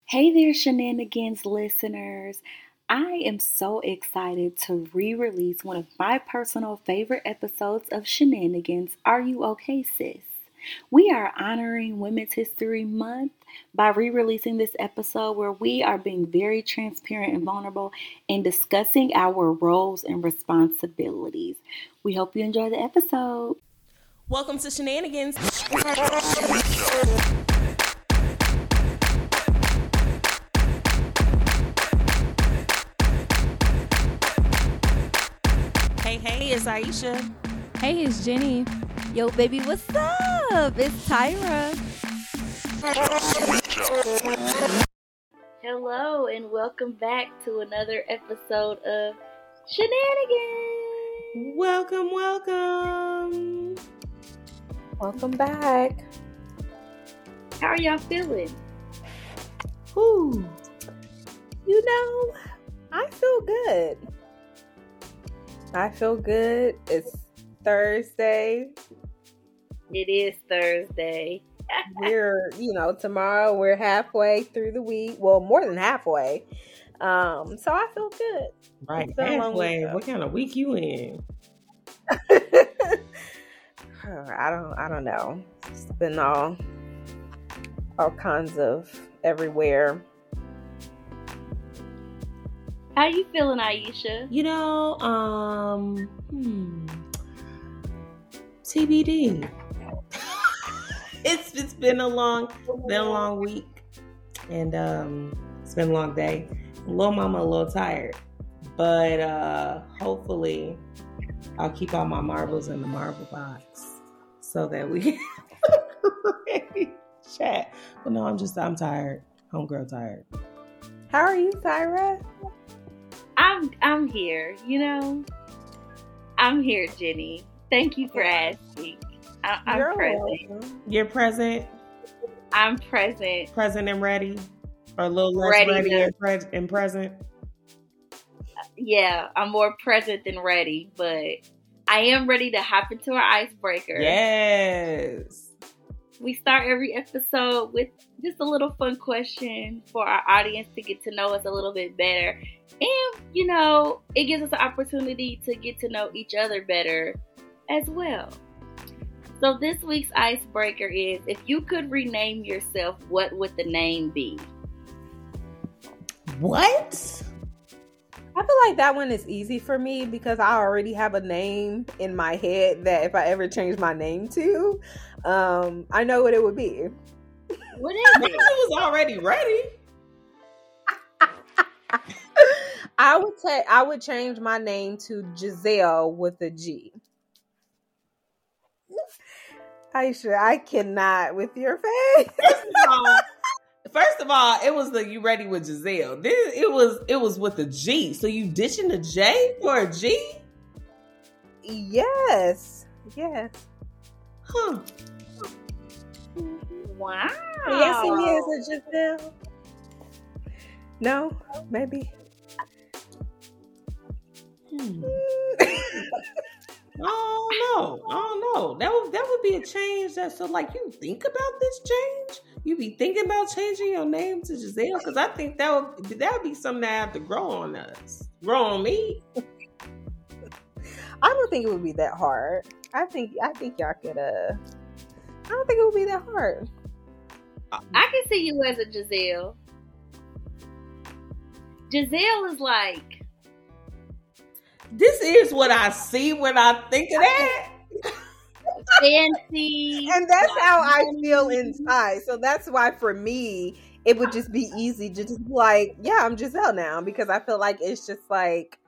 Hey there, Shenanigans listeners. I am so excited to re release one of my personal favorite episodes of Shenanigans. Are You Okay, Sis? We are honoring Women's History Month by re releasing this episode where we are being very transparent and vulnerable and discussing our roles and responsibilities. We hope you enjoy the episode. Welcome to Shenanigans. Hey, it's Aisha. Hey, it's Jenny. Yo, baby, what's up? It's Tyra. Hello, and welcome back to another episode of Shenanigans. Welcome. Welcome back. How are y'all feeling? Whew. You know, I feel good. It's Thursday. It is Thursday. Tomorrow we're halfway through the week. Well, more than halfway. So I feel good. Right, halfway. What kind of week you in? I don't know. It's been all kinds of everywhere. How you feeling, Aisha? TBD. It's been a long week, and it's been a long day. Little mama a little tired, but hopefully I'll keep all my marbles in the marble box so that we can chat. But no, I'm tired. Homegirl tired. How are you, Tyra? I'm here, I'm here, Jenny. Thank you for asking. I'm present. Welcome. You're present? I'm present. Present and ready? Or a little less ready and present? Yeah, I'm more present than ready, but I am ready to hop into our icebreaker. Yes. We start every episode with just a little fun question for our audience to get to know us a little bit better. And, it gives us an opportunity to get to know each other better as well. So this week's icebreaker is, if you could rename yourself, what would the name be? What? I feel like that one is easy for me because I already have a name in my head that if I ever change my name to, I know what it would be. What is it? I was already ready. I would change my name to Giselle with a G. Aisha, I cannot with your face. First of all, it was the you ready with Giselle. Then it was with a G. So you ditching the J for a G? Yes. Huh. Wow. Yes, it is a Giselle. No, maybe. I don't know. That would be a change. So you think about this change? You be thinking about changing your name to Giselle? Because I think that would be something that have to grow on us. Grow on me. I don't think it would be that hard. I think y'all could I don't think it would be that hard. I can see you as a Giselle. Giselle is like, this is what I see when I think of that. Fancy. And that's how I feel inside. So that's why for me, it would just be easy to just be like, yeah, I'm Giselle now. Because I feel like it's just like,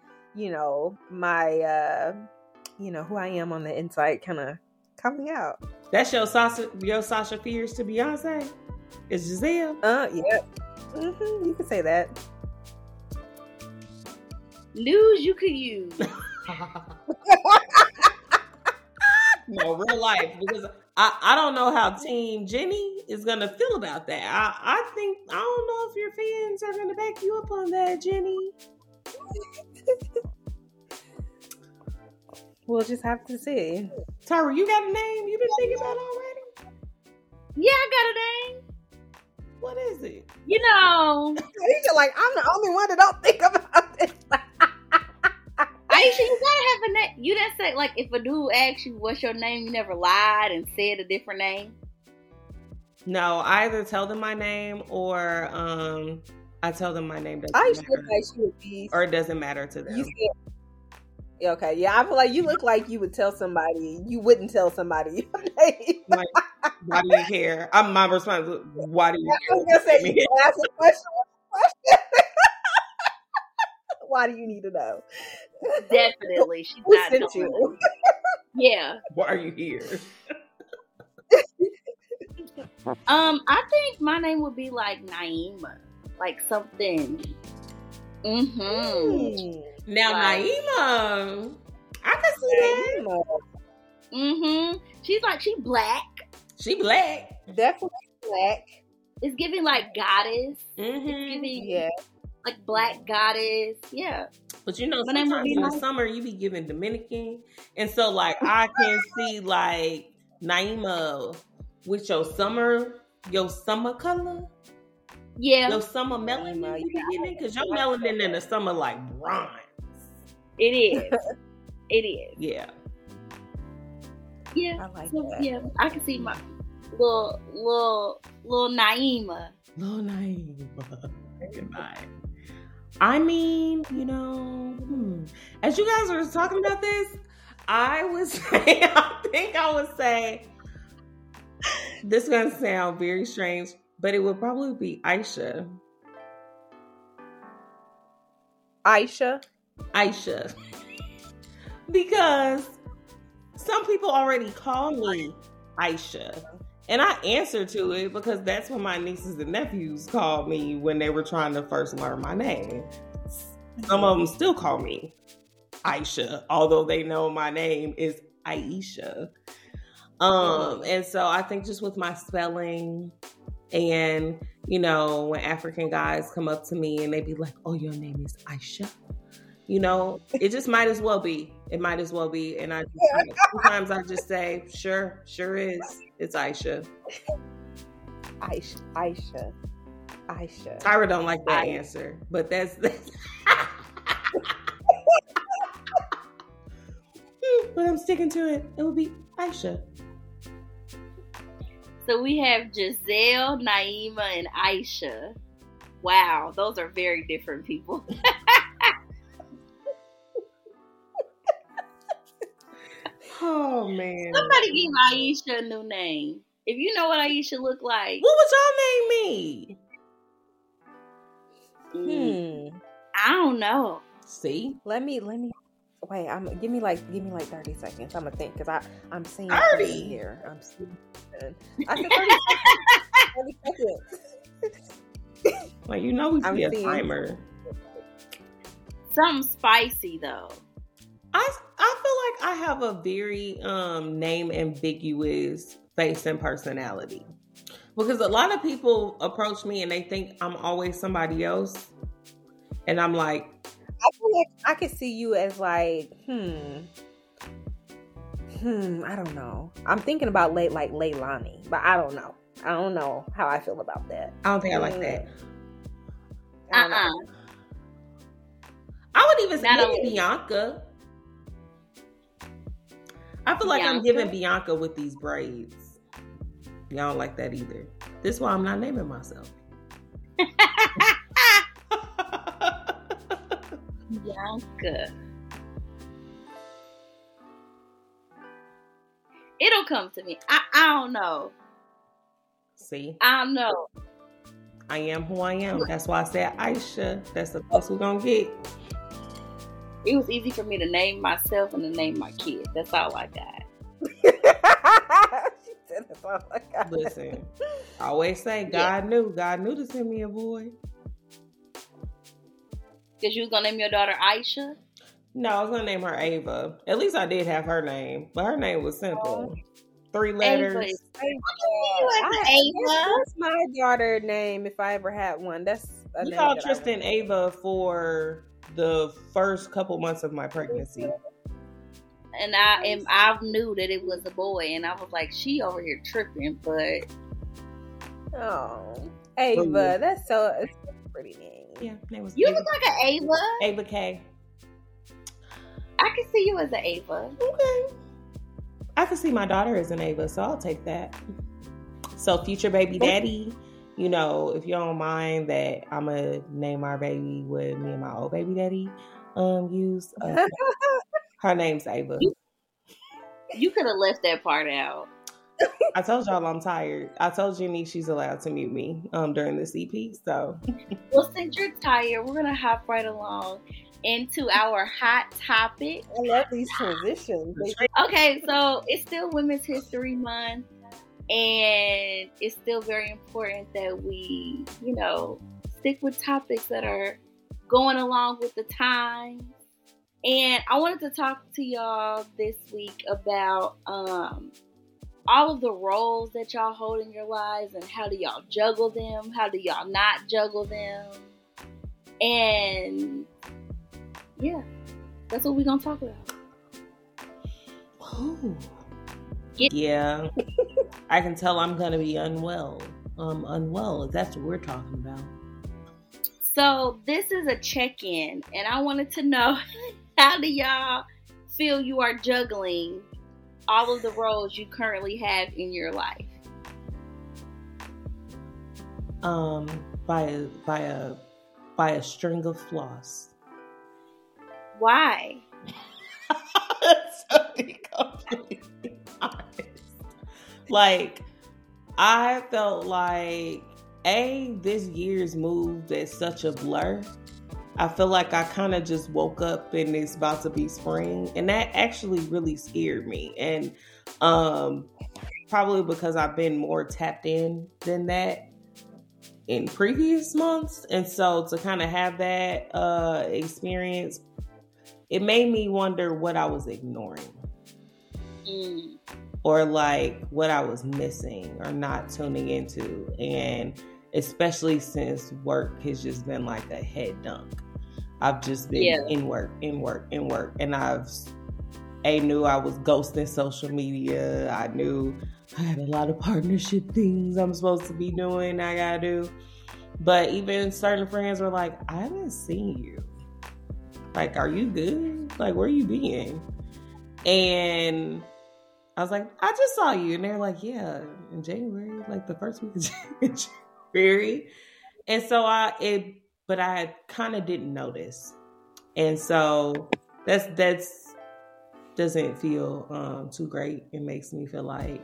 my, who I am on the inside kind of coming out. That's your Sasha Fierce to Beyonce? It's Giselle? Yeah. Mm-hmm, you could say that. News you could use. No, real life. Because I don't know how Team Jenny is going to feel about that. I don't know if your fans are going to back you up on that, Jenny. We'll just have to see. Tyra, you got a name you been thinking about already? Yeah, I got a name. What is it? You know, Aisha, like, I'm the only one that don't think about this. Aisha, you gotta have a name. You didn't say, like, if a dude asks you what's your name, you never lied and said a different name? No, I either tell them my name or I tell them my name doesn't Aisha matter. look like she would be. Or it doesn't matter to them. You said, yeah, okay, yeah, I feel like you look like you would tell somebody. You wouldn't tell somebody your name. Like, why do you care? My response is, why do you I was gonna say, you ask a question. Why do you need to know? Definitely. She's Who not sent doing you? it. Yeah. Why are you here? I think my name would be like Naima. Like something. Mm-hmm. Now, Like- Naima, I can see that. Mm-hmm. She's like, she black. She black. Definitely black. It's giving like goddess. Mm-hmm. It's giving Yeah. like black goddess. Yeah. But you know, My name would sometimes be in the nice. summer you be giving Dominican, and so like I can see like Naima with your summer color, Yeah. your summer melanin you be getting, because your melanin in the summer like bronze. It is. It is. Yeah. Yeah. I like So, that. yeah. I can see my little Naima. Little Naima. Goodbye. I mean, you know, as you guys were talking about this, I think I would say, this is going to sound very strange, but it would probably be Aisha. Aisha. Because some people already call me Aisha. And I answer to it because that's what my nieces and nephews called me when they were trying to first learn my name. Some of them still call me Aisha, although they know my name is Aisha. And so I think just with my spelling and, you know, when African guys come up to me and they be like, oh, your name is Aisha. You know, it just might as well be. It might as well be. And sometimes I just say, sure is. It's Aisha. Aisha. Tyra don't like that answer, but that's but I'm sticking to it. It would be Aisha. So we have Giselle, Naima, and Aisha. Wow, those are very different people. Oh man. Somebody give Aisha a new name. If you know what Aisha look like. What would y'all name me? I don't know. See? Let me wait, give me like 30 seconds. I'm gonna think because I'm seeing 30 something here. I'm seeing I said 30 seconds. Like, you know, we I'm see a seeing- timer. Something spicy though. I feel like I have a very name ambiguous face and personality, because a lot of people approach me and they think I'm always somebody else, and I'm like, I feel like I could see you as like, I don't know. I'm thinking about like Leilani, but I don't know. I don't know how I feel about that. I don't think I like that. I don't know. I would even Not say only- Bianca. I feel like I'm Bianca? giving Bianca with these braids. Y'all don't like that either. This is why I'm not naming myself. Bianca. It'll come to me. I don't know. See, I don't know. I am who I am. That's why I said Aisha. That's the best we're gonna get. It was easy for me to name myself and to name my kid. That's all I got. She said that's all I got. Listen, I always say God knew to send me a boy. Because you was going to name your daughter Aisha? No, I was gonna name her Ava. At least I did have her name, but her name was simple. 3 letters. Ava is- That's my daughter name if I ever had one. That's a We name called that I Tristan Ava for the first couple months of my pregnancy. And I knew that it was a boy, and I was like, she over here tripping, but Oh, Ava. That's so pretty name. Yeah, name was You Ava. look like an Ava. Ava K. I can see you as an Ava. Okay. I can see my daughter as an Ava, so I'll take that. So future baby daddy, you know, if you don't mind that I'm going to name our baby what me and my old baby daddy used. Her name's Ava. You could have left that part out. I told y'all I'm tired. I told Jenny she's allowed to mute me during this EP. So, well, since you're tired, we're gonna hop right along into our hot topic. I love these transitions. Okay, so it's still Women's History Month, and it's still very important that we, you know, stick with topics that are going along with the times. And I wanted to talk to y'all this week about all of the roles that y'all hold in your lives and how do y'all juggle them? How do y'all not juggle them? And yeah, that's what we're going to talk about. Ooh. Yeah. I can tell I'm going to be unwell. Unwell, if that's what we're talking about. So this is a check-in, and I wanted to know, how do y'all feel you are juggling all of the roles you currently have in your life? By a string of floss. Why? To be completely honest. Like, I felt like this year's moved at such a blur. I feel like I kind of just woke up and it's about to be spring, and that actually really scared me. And probably because I've been more tapped in than that in previous months, and so to kind of have that experience, it made me wonder what I was ignoring. Or like what I was missing or not tuning into. And especially since work has just been like a head dunk. I've just been in work. And I knew I was ghosting social media. I knew I had a lot of partnership things I'm supposed to be doing, I gotta do. But even certain friends were like, I haven't seen you. Like, are you good? Like, where you been? And I was like, I just saw you. And they're like, yeah, in January, like the first week of January. And so but I kind of didn't notice. And so that's doesn't feel too great. It makes me feel like,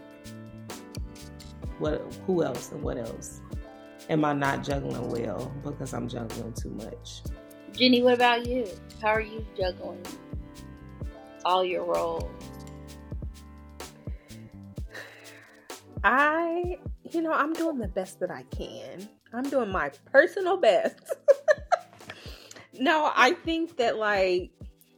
who else and what else am I not juggling well because I'm juggling too much? Jenny, what about you? How are you juggling all your roles? I'm doing the best that I can. I'm doing my personal best. No, I think that, like,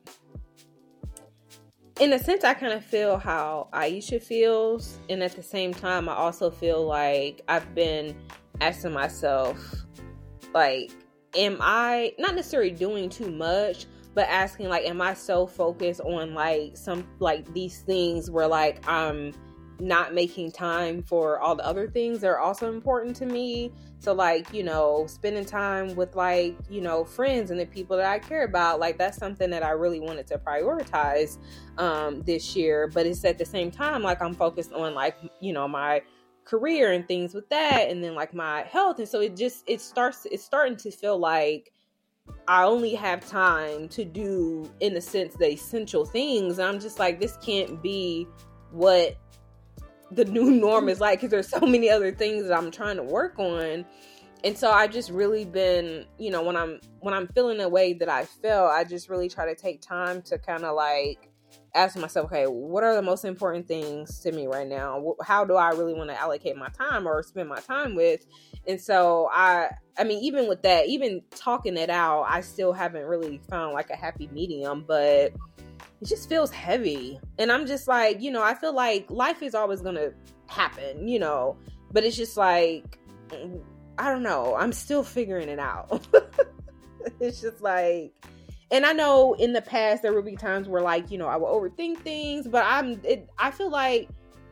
in a sense, I kind of feel how Aisha feels. And at the same time, I also feel like I've been asking myself, like, am I not necessarily doing too much, but asking, like, am I so focused on, like, some, like, these things where, like, I'm not making time for all the other things that are also important to me. So, like, spending time with, like, friends and the people that I care about, like, that's something that I really wanted to prioritize this year. But it's at the same time, like, I'm focused on, like, my career and things with that, and then, like, my health. And so it's starting to feel like I only have time to do, in a sense, the essential things. And I'm just like, this can't be what the new norm is like, because there's so many other things that I'm trying to work on. And so I just really been, when I'm feeling the way that I felt, I just really try to take time to kind of, like, ask myself, okay, what are the most important things to me right now? How do I really want to allocate my time or spend my time with? And so I mean, even with that, even talking it out, I still haven't really found, like, a happy medium, but it just feels heavy. And I'm just like, I feel like life is always going to happen, but it's just like, I don't know. I'm still figuring it out. It's just like, and I know in the past there will be times where, like, I will overthink things, but I feel like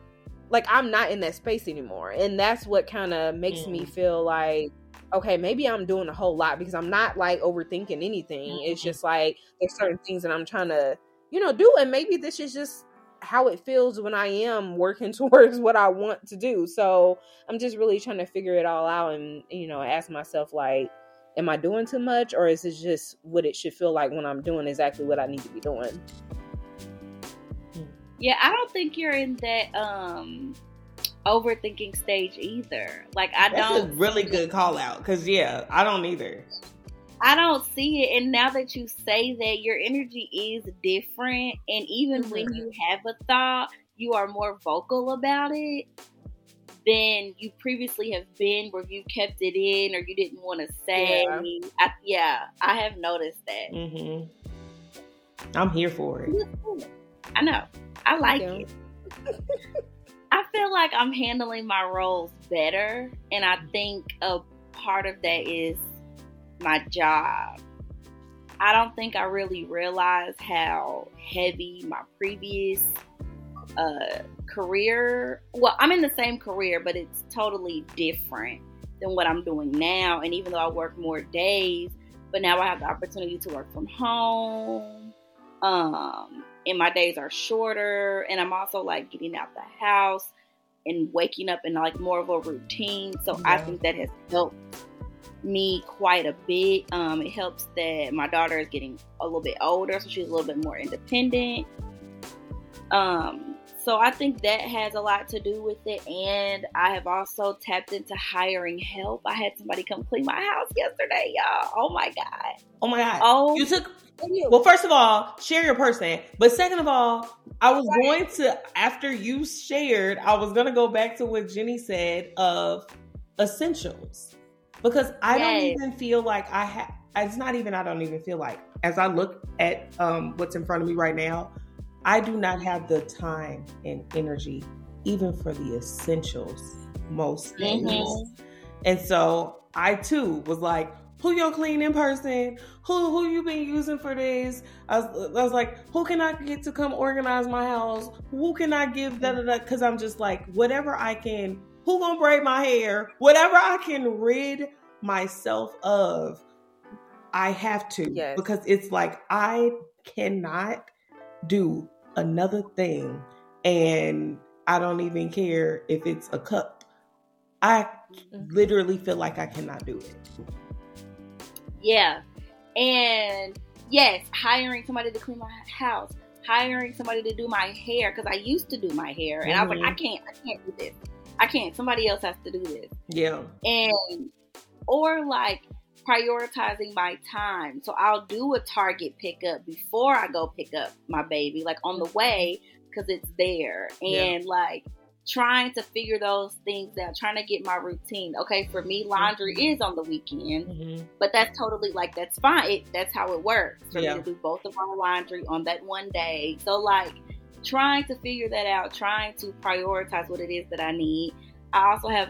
like I'm not in that space anymore. And that's what kind of makes me feel like, okay, maybe I'm doing a whole lot, because I'm not like overthinking anything. It's just like there's certain things that I'm trying to, do. And maybe this is just how it feels when I am working towards what I want to do. So I'm just really trying to figure it all out and, ask myself, like, am I doing too much, or is it just what it should feel like when I'm doing exactly what I need to be doing? Yeah, I don't think you're in that overthinking stage either. Like, That's a really good call out, because I don't either. I don't see it. And now that you say that, your energy is different. And even when you have a thought, you are more vocal about it than you previously have been, where you kept it in or you didn't want to say. I have noticed that. Mm-hmm. I'm here for it. I know. I like it. I feel like I'm handling my roles better. And I think a part of that is my job. I don't think I really realized how heavy my previous career. Well, I'm in the same career, but it's totally different than what I'm doing now. And even though I work more days, but now I have the opportunity to work from home. And my days are shorter. And I'm also like getting out the house and waking up in like more of a routine. So I think that has helped me quite a bit. It helps that my daughter is getting a little bit older, so she's a little bit more independent. So I think that has a lot to do with it. And I have also tapped into hiring help. I had somebody come clean my house yesterday, y'all. Oh my God. You took, well, first of all, share your person. But second of all, I was going to, after you shared, I was going to go back to what Jenny said of essentials. Because I don't even feel like it's not even, I don't even feel like, as I look at what's in front of me right now, I do not have the time and energy, even for the essentials most days. And so I too was like, who your cleaning person? Who you been using for this? I was like, who can I get to come organize my house? Who can I give da-da-da? Because I'm just like, whatever I can, who gonna braid my hair? Whatever I can rid myself of, I have to. Yes. Because it's like, I cannot do another thing, and I don't even care if it's a cup. I literally feel like I cannot do it. Yeah. And yes, hiring somebody to clean my house, hiring somebody to do my hair, because I used to do my hair, and I was like, I can't do this. I can't. Somebody else has to do this. Yeah. And or like prioritizing my time. So I'll do a Target pickup before I go pick up my baby, like on the way, because it's there. And like trying to figure those things out, trying to get my routine. Okay, for me, laundry is on the weekend, but that's totally like, that's fine. That's how it works for me to do both of our laundry on that one day. So like trying to figure that out, trying to prioritize what it is that I need. I also have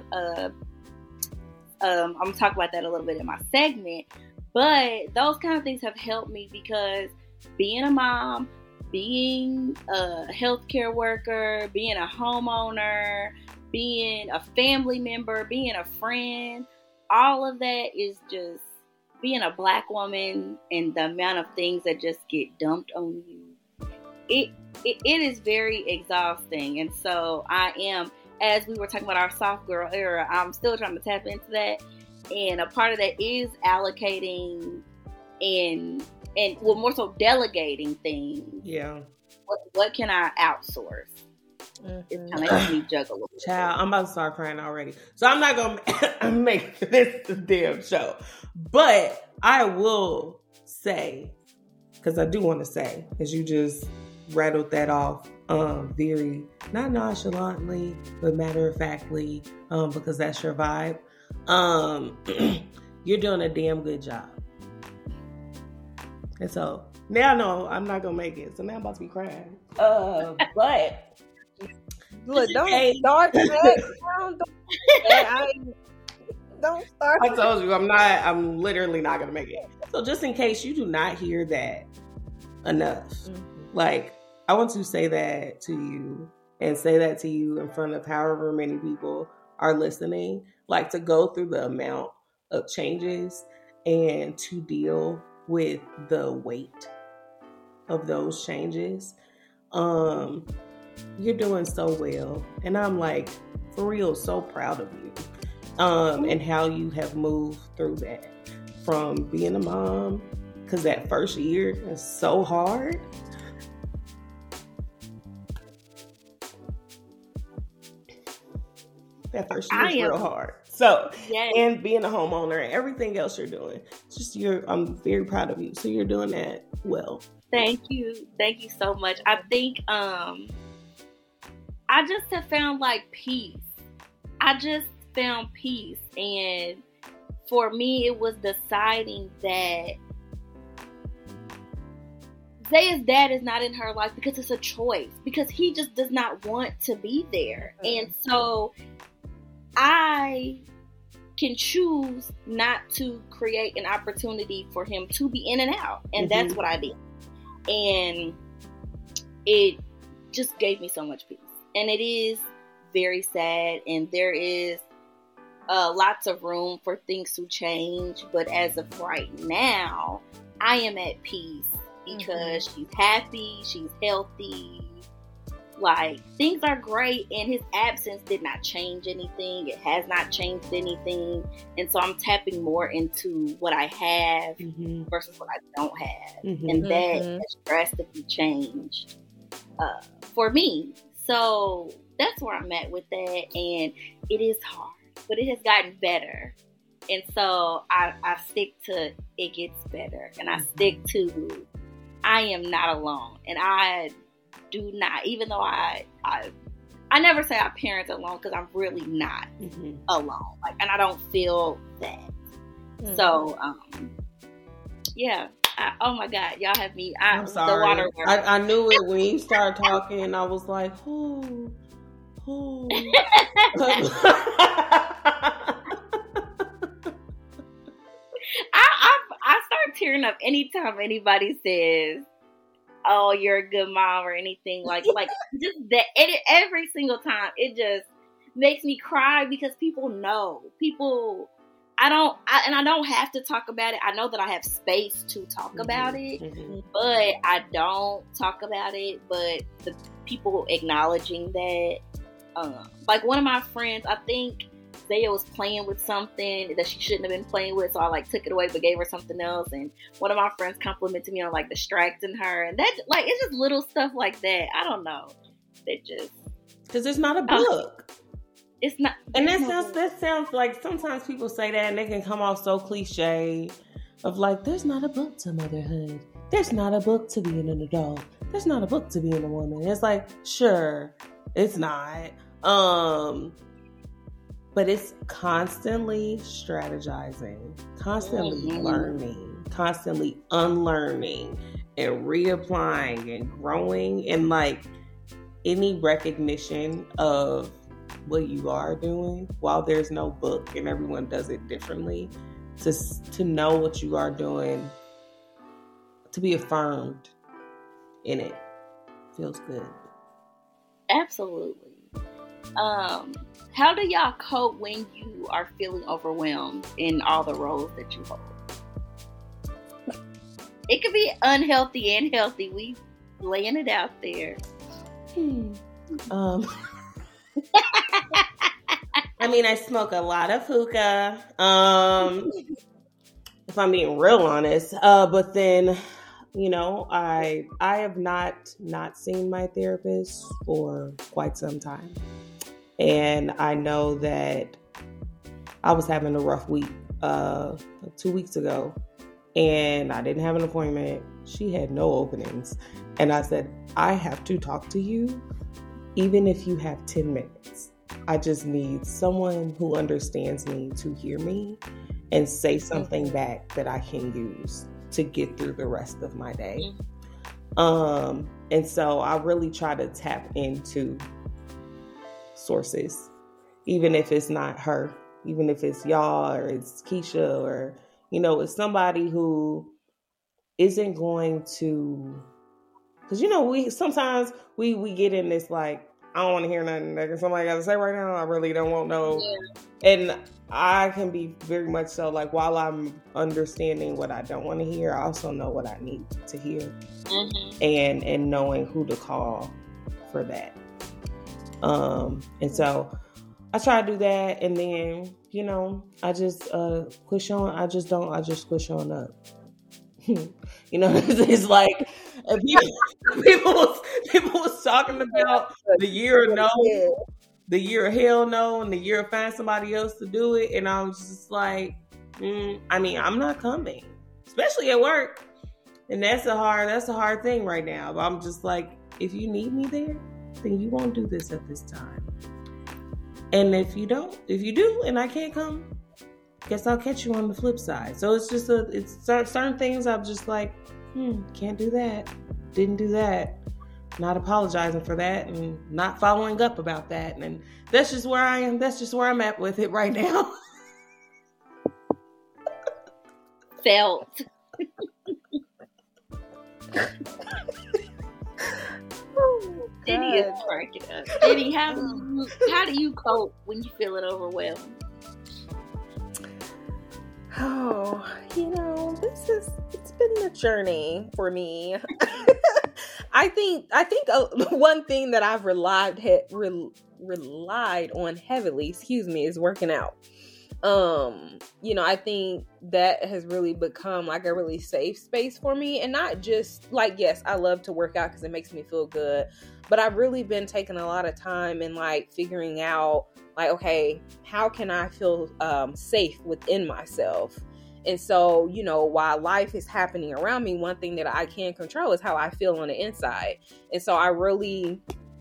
I'm going to talk about that a little bit in my segment, but those kind of things have helped me, because being a mom, being a healthcare worker, being a homeowner, being a family member, being a friend, all of that is just being a Black woman, and the amount of things that just get dumped on you. It is very exhausting. And so I am, as we were talking about our soft girl era, I'm still trying to tap into that. And a part of that is allocating and well, more so delegating things. Yeah. What can I outsource? It's kind of helping me juggle. Child, I'm about to start crying already. So I'm not going to make this a damn show. But I will say, because I do want to say, as you just rattled that off, very, not nonchalantly, but matter-of-factly, because that's your vibe. You're doing a damn good job. And so now I know I'm not gonna make it. So now I'm about to be crying. But look, don't start that. Don't start. I told you I'm literally not gonna make it. So just in case you do not hear that enough, like, I want to say that to you and say that to you in front of however many people are listening, like to go through the amount of changes and to deal with the weight of those changes, you're doing so well. And I'm like, for real, so proud of you. And how you have moved through that from being a mom, because that first year is so hard. That first year is real hard. So, yes. And being a homeowner and everything else you're doing, I'm very proud of you. So you're doing that well. Thank you so much. I think I just have found like peace. I just found peace, and for me it was deciding that Zaya's dad is not in her life because it's a choice, because he just does not want to be there. And so I can choose not to create an opportunity for him to be in and out, and that's what I did. And it just gave me so much peace. And it is very sad, and there is lots of room for things to change. But as of right now, I am at peace because she's happy, she's healthy. Like, things are great, and his absence did not change anything. It has not changed anything. And so I'm tapping more into what I have versus what I don't have. And that has drastically changed for me. So that's where I'm at with that. And it is hard, but it has gotten better. And so I stick to it gets better. And I stick to I am not alone. And I do not, even though I never say I parent alone, because I'm really not alone. Like, and I don't feel that. So, yeah. Oh my God, y'all have me. I'm sorry. The water I knew it when you started talking. I was like, who? I start tearing up anytime anybody says, "Oh, you're a good mom" or anything like just that. Every single time, it just makes me cry, because people know. I don't have to talk about it. I know that I have space to talk about it, but I don't talk about it. But the people acknowledging that, like one of my friends, I think Zaya was playing with something that she shouldn't have been playing with, so I like took it away but gave her something else. And one of my friends complimented me on like distracting her, and that like it's just little stuff like that. I don't know. That just because it's not a book. It's not, and that sounds like sometimes people say that and they can come off so cliche of like, there's not a book to motherhood. There's not a book to being an adult. There's not a book to being a woman. And it's like, sure, it's not. But it's constantly strategizing, constantly learning, constantly unlearning and reapplying and growing, and like any recognition of what you are doing while there's no book and everyone does it differently, to know what you are doing, to be affirmed in it, feels good. Absolutely. How do y'all cope when you are feeling overwhelmed in all the roles that you hold? It could be unhealthy and healthy. We laying it out there. I mean, I smoke a lot of hookah, if I'm being real honest. But then, you know, I have not seen my therapist for quite some time. And I know that I was having a rough week 2 weeks ago, and I didn't have an appointment. She had no openings. And I said, I have to talk to you, even if you have 10 minutes. I just need someone who understands me to hear me and say something back that I can use to get through the rest of my day. And so I really try to tap into sources, even if it's not her, even if it's y'all or it's Keisha, or, you know, it's somebody who isn't going to, because, you know, we sometimes we get in this like, I don't want to hear nothing that somebody got to say right now. I really don't want no. Yeah. And I can be very much so, like, while I'm understanding what I don't want to hear, I also know what I need to hear. Mm-hmm. And knowing who to call for that. And so I try to do that, and then, you know, I just push on. I just push on up. You know, it's like people was talking about the year of no, the year of hell no, and the year of find somebody else to do it, and I was just like, I mean, I'm not coming, especially at work, and that's a hard thing right now. But I'm just like, if you need me there, then you won't do this at this time, and if you do, and I can't come, guess I'll catch you on the flip side. So it's just it's certain things I'm just like, can't do that, didn't do that, not apologizing for that, and not following up about that, and that's just where I am. That's just where I'm at with it right now. Felt. Jenny is cracking up. Jenny, how do you cope when you're feeling overwhelmed? Oh, you know, it's been a journey for me. I think one thing that I've relied on heavily, is working out. You know, I think that has really become like a really safe space for me, and not just like, yes, I love to work out because it makes me feel good, but I've really been taking a lot of time and like figuring out, like, okay, how can I feel safe within myself? And so, you know, while life is happening around me, one thing that I can control is how I feel on the inside. And so I really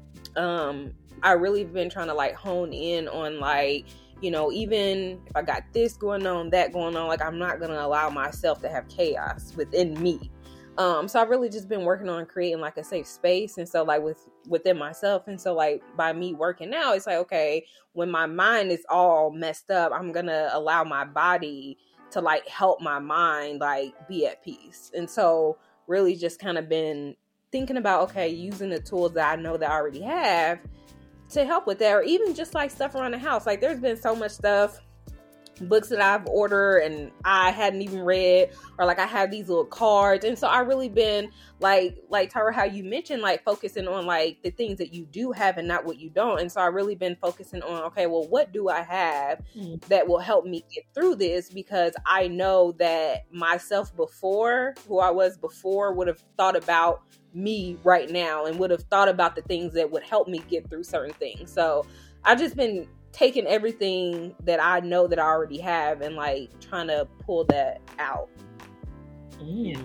been trying to like hone in on, like, you know, even if I got this going on, that going on, like, I'm not going to allow myself to have chaos within me. So I've really just been working on creating like a safe space. And so like within myself. And so like by me working out, it's like, okay, when my mind is all messed up, I'm going to allow my body to like help my mind like be at peace. And so really just kind of been thinking about, okay, using the tools that I know that I already have to help with that, or even just like stuff around the house. Like there's been so much stuff, books that I've ordered and I hadn't even read, or like I have these little cards. And so I really been like Tyra, how you mentioned, like focusing on like the things that you do have and not what you don't. And so I really been focusing on, okay, well, what do I have that will help me get through this? Because I know that myself before, who I was before, would have thought about me right now and would have thought about the things that would help me get through certain things. So I've just been taking everything that I know that I already have and like trying to pull that out. Yeah.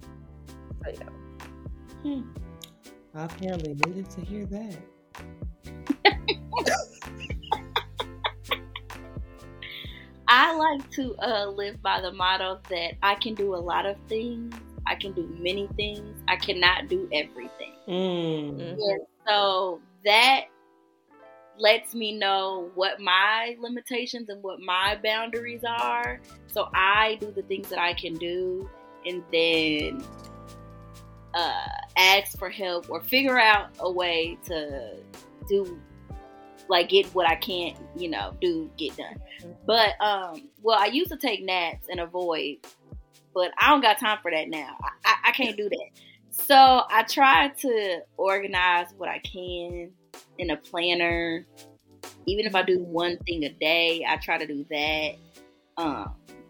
I apparently needed to hear that. I like to live by the motto that I can do a lot of things. I can do many things. I cannot do everything. Mm-hmm. And so that lets me know what my limitations and what my boundaries are. So I do the things that I can do, and then ask for help or figure out a way to do, like, get what I can't, get done. But, well, I used to take naps and avoid, but I don't got time for that now. I can't do that. So I try to organize what I can in a planner. Even if I do one thing a day, I try to do that.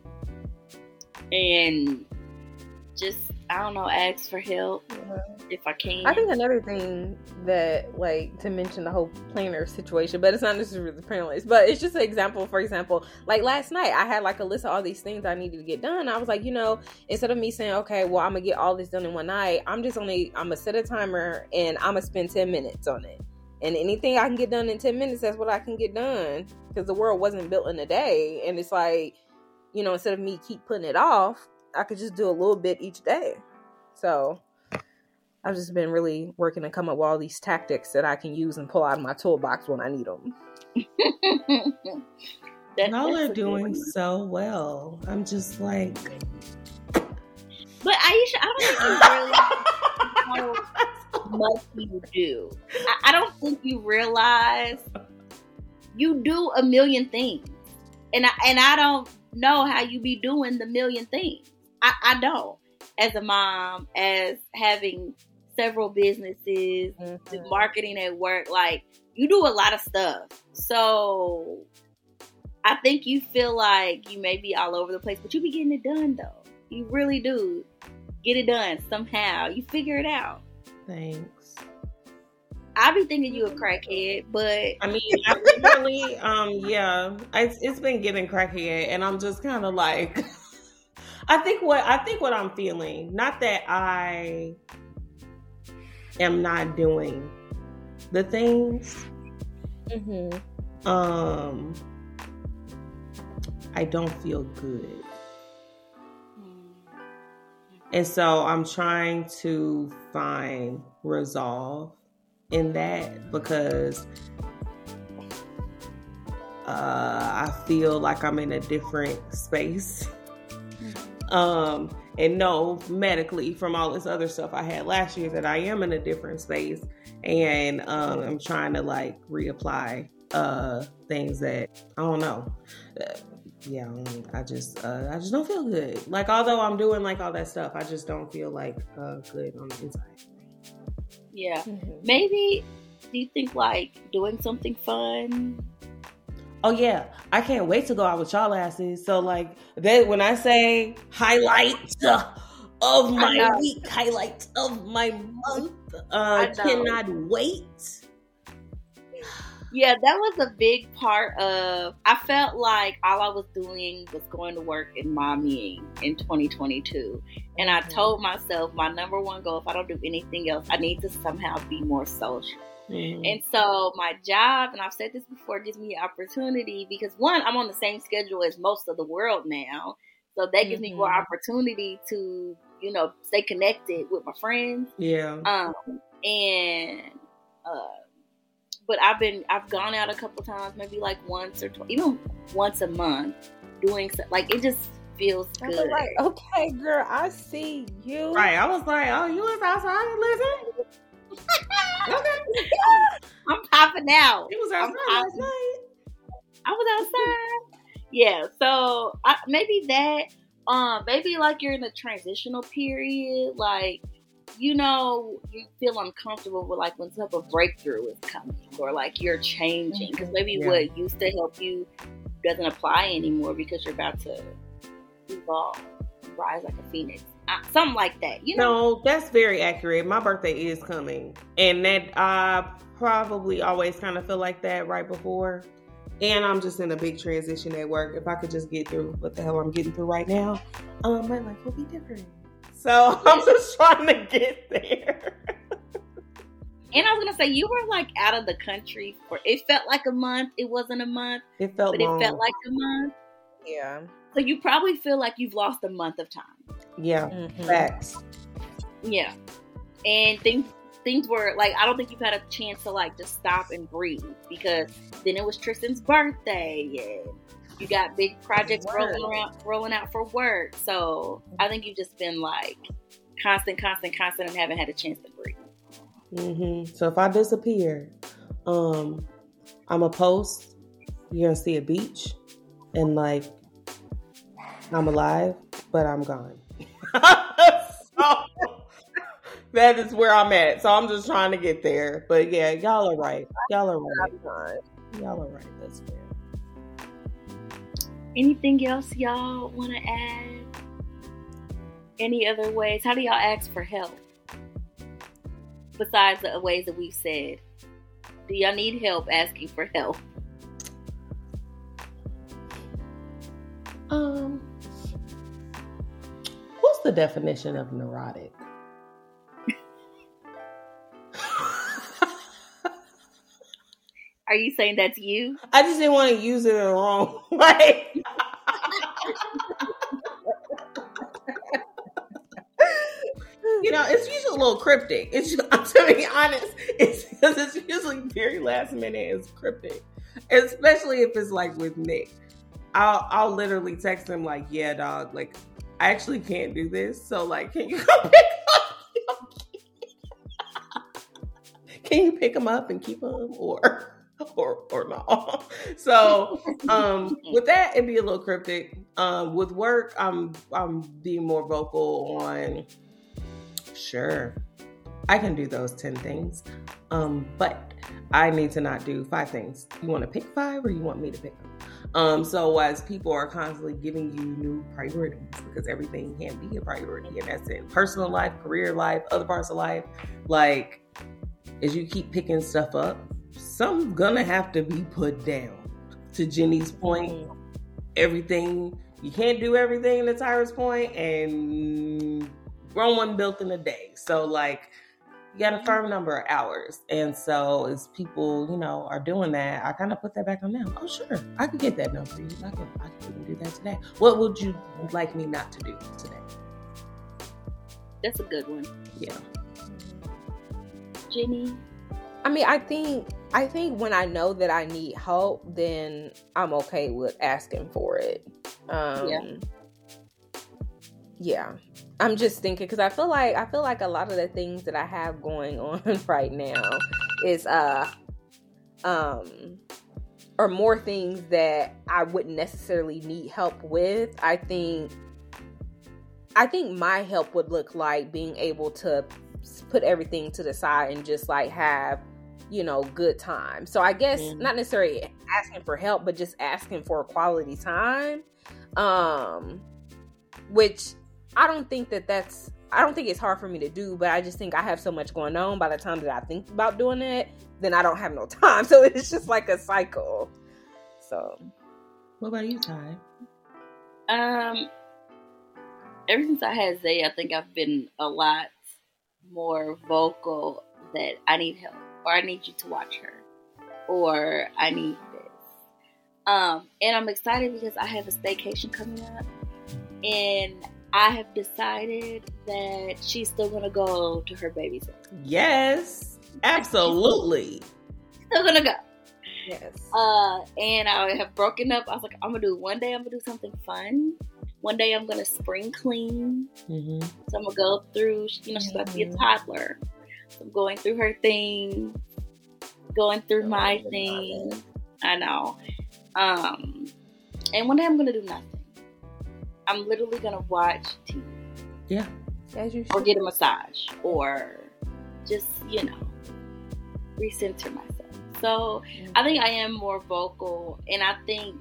And just, I don't know, ask for help if I can. I think another thing that, like, to mention the whole planner situation, but it's not necessarily the planner list, but it's just an example. For example, like last night, I had like a list of all these things I needed to get done. I was like, instead of me saying, okay, well, I'm gonna get all this done in one night, I'm gonna set a timer and I'm gonna spend 10 minutes on it. And anything I can get done in 10 minutes, that's what I can get done. Because the world wasn't built in a day. And it's like, instead of me keep putting it off, I could just do a little bit each day. So I've just been really working to come up with all these tactics that I can use and pull out of my toolbox when I need them. Y'all are doing so well. I'm just like... But Aisha, I don't even really know much you do. I don't think you realize you do a million things. And I don't know how you be doing the million things. I don't. As a mom, as having several businesses, marketing at work, like, you do a lot of stuff. So I think you feel like you may be all over the place, but you be getting it done, though. You really do. Get it done somehow. You figure it out. Thanks. I be thinking you a crackhead, but I mean, I really, yeah, it's been getting crackhead, and I'm just kind of like, I think what I'm feeling, not that I am not doing the things, I don't feel good. And so I'm trying to find resolve in that, because I feel like I'm in a different space. And know medically from all this other stuff I had last year that I am in a different space. And I'm trying to like reapply things that I don't know. Yeah, I just don't feel good. Like, although I'm doing like all that stuff, I just don't feel like good on the inside. Yeah. Maybe, do you think like doing something fun? Oh yeah, I can't wait to go out with y'all asses. So like that, when I say highlights of my week, highlights of my month, cannot wait. Yeah, that was a big part of, I felt like all I was doing was going to work and mommying in 2022. And I told myself my number one goal, if I don't do anything else, I need to somehow be more social. And so my job, and I've said this before, gives me an opportunity because, one, I'm on the same schedule as most of the world now. So that gives me more opportunity to, stay connected with my friends. Yeah. But I've gone out a couple times, maybe like once or twice, even once a month, doing like, it just feels good. I was like, okay, girl, I see you. Right. I was like, oh, you was outside, listen. Okay. I'm popping out. It was outside last night. I was outside. Yeah. So maybe that, maybe like you're in a transitional period, like, you feel uncomfortable with like when some type of breakthrough is coming, or like you're changing, because maybe what used to help you doesn't apply anymore because you're about to evolve, rise like a phoenix. Something like that, No, that's very accurate. My birthday is coming, and that I probably always kind of feel like that right before. And I'm just in a big transition at work. If I could just get through what the hell I'm getting through right now, my life will be different. So I'm just trying to get there. And I was gonna say, you were like out of the country for, it felt like a month. It wasn't a month. It felt long. It felt like a month. Yeah. So you probably feel like you've lost a month of time. Yeah. Facts. Yeah. And things were like, I don't think you've had a chance to like just stop and breathe, because then it was Tristan's birthday and you got big projects rolling out for work. So I think you've just been like constant and haven't had a chance to breathe. So if I disappear, I'm a post, you're gonna see a beach, and like I'm alive, but I'm gone. So that is where I'm at. So I'm just trying to get there. But yeah, y'all are right. Y'all are right. That's fair. Anything else y'all want to add? Any other ways? How do y'all ask for help? Besides the ways that we've said. Do y'all need help asking for help? What's the definition of neurotic? Are you saying that's you? I just didn't want to use it in the wrong way. It's usually a little cryptic. It's just, to be honest, it's usually very last minute. It's cryptic, especially if it's like with Nick. I'll literally text him like, "Yeah, dog. Like, I actually can't do this. So, like, can you come pick up? can you pick them up and keep them or not? So with that, it'd be a little cryptic. With work, I'm being more vocal on, sure, I can do those 10 things, but I need to not do 5 things. You want to pick 5 or you want me to pick them? So as people are constantly giving you new priorities, because everything can't be a priority, and that's in personal life, career life, other parts of life, like as you keep picking stuff up, something's gonna have to be put down. To Jenny's point, everything, you can't do everything to Tyra's point, and Rome wasn't built in a day. So like, you got a firm number of hours. And so as people, are doing that, I kind of put that back on them. Oh, sure, I could get that done for you. I can even do that today. What would you like me not to do today? That's a good one. Yeah. Jenny? I mean, I think when I know that I need help, then I'm okay with asking for it. Yeah. I'm just thinking, because I feel like a lot of the things that I have going on right now is or more things that I wouldn't necessarily need help with. I think my help would look like being able to put everything to the side and just like have, good time. So I guess not necessarily asking for help, but just asking for quality time. Which I don't think it's hard for me to do, but I just think I have so much going on by the time that I think about doing it, then I don't have no time. So it's just like a cycle. So what about you, Ty? Ever since I had Zay, I think I've been a lot more vocal that I need help, or I need you to watch her, or I need this. And I'm excited because I have a staycation coming up, and I have decided that she's still gonna go to her babysitter. Yes, absolutely. Still gonna go. Yes. And I have broken up. I was like, one day I'm gonna do something fun. One day I'm gonna spring clean. Mm-hmm. So I'm gonna go through, she's about to be a toddler. So I'm going through her thing, going through my thing. I know. And one day I'm gonna do nothing. I'm literally gonna watch TV. Yeah. As you should. Or get a massage, or just, recenter myself. So I think I am more vocal, and I think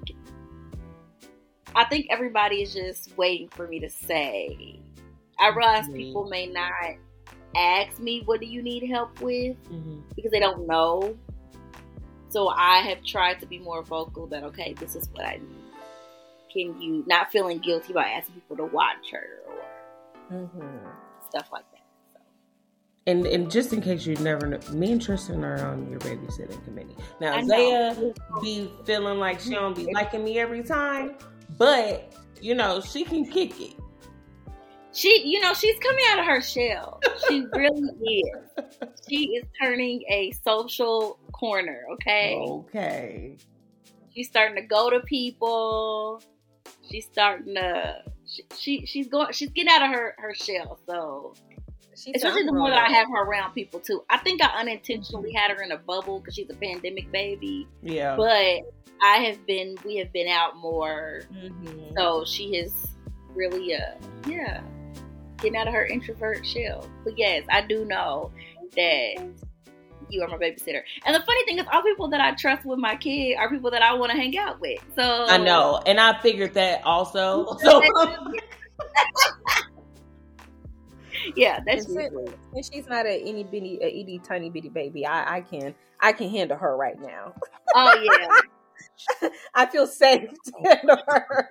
everybody is just waiting for me to say. I realize people may not ask me, what do you need help with? Because they don't know. So I have tried to be more vocal that, okay, this is what I need. Can you, not feeling guilty about asking people to watch her or stuff like that. So. And just in case you never know, me and Tristan are on your babysitting committee. Now, Zaya be feeling like she don't be liking me every time, but, she can kick it. She's coming out of her shell. She really is. She is turning a social corner, okay? Okay. She's starting to go to people. She's starting to she's getting out of her shell. So especially the more that I have her around people too. I think I unintentionally had her in a bubble because she's a pandemic baby. Yeah. But we have been out more. So she has really getting out of her introvert shell. But yes, I do know that you are my babysitter. And the funny thing is, all people that I trust with my kid are people that I want to hang out with. So I know, and I figured that also. So yeah, that's true. And she's not a itty tiny bitty baby. I can handle her right now. Oh yeah, I feel safe to handle her.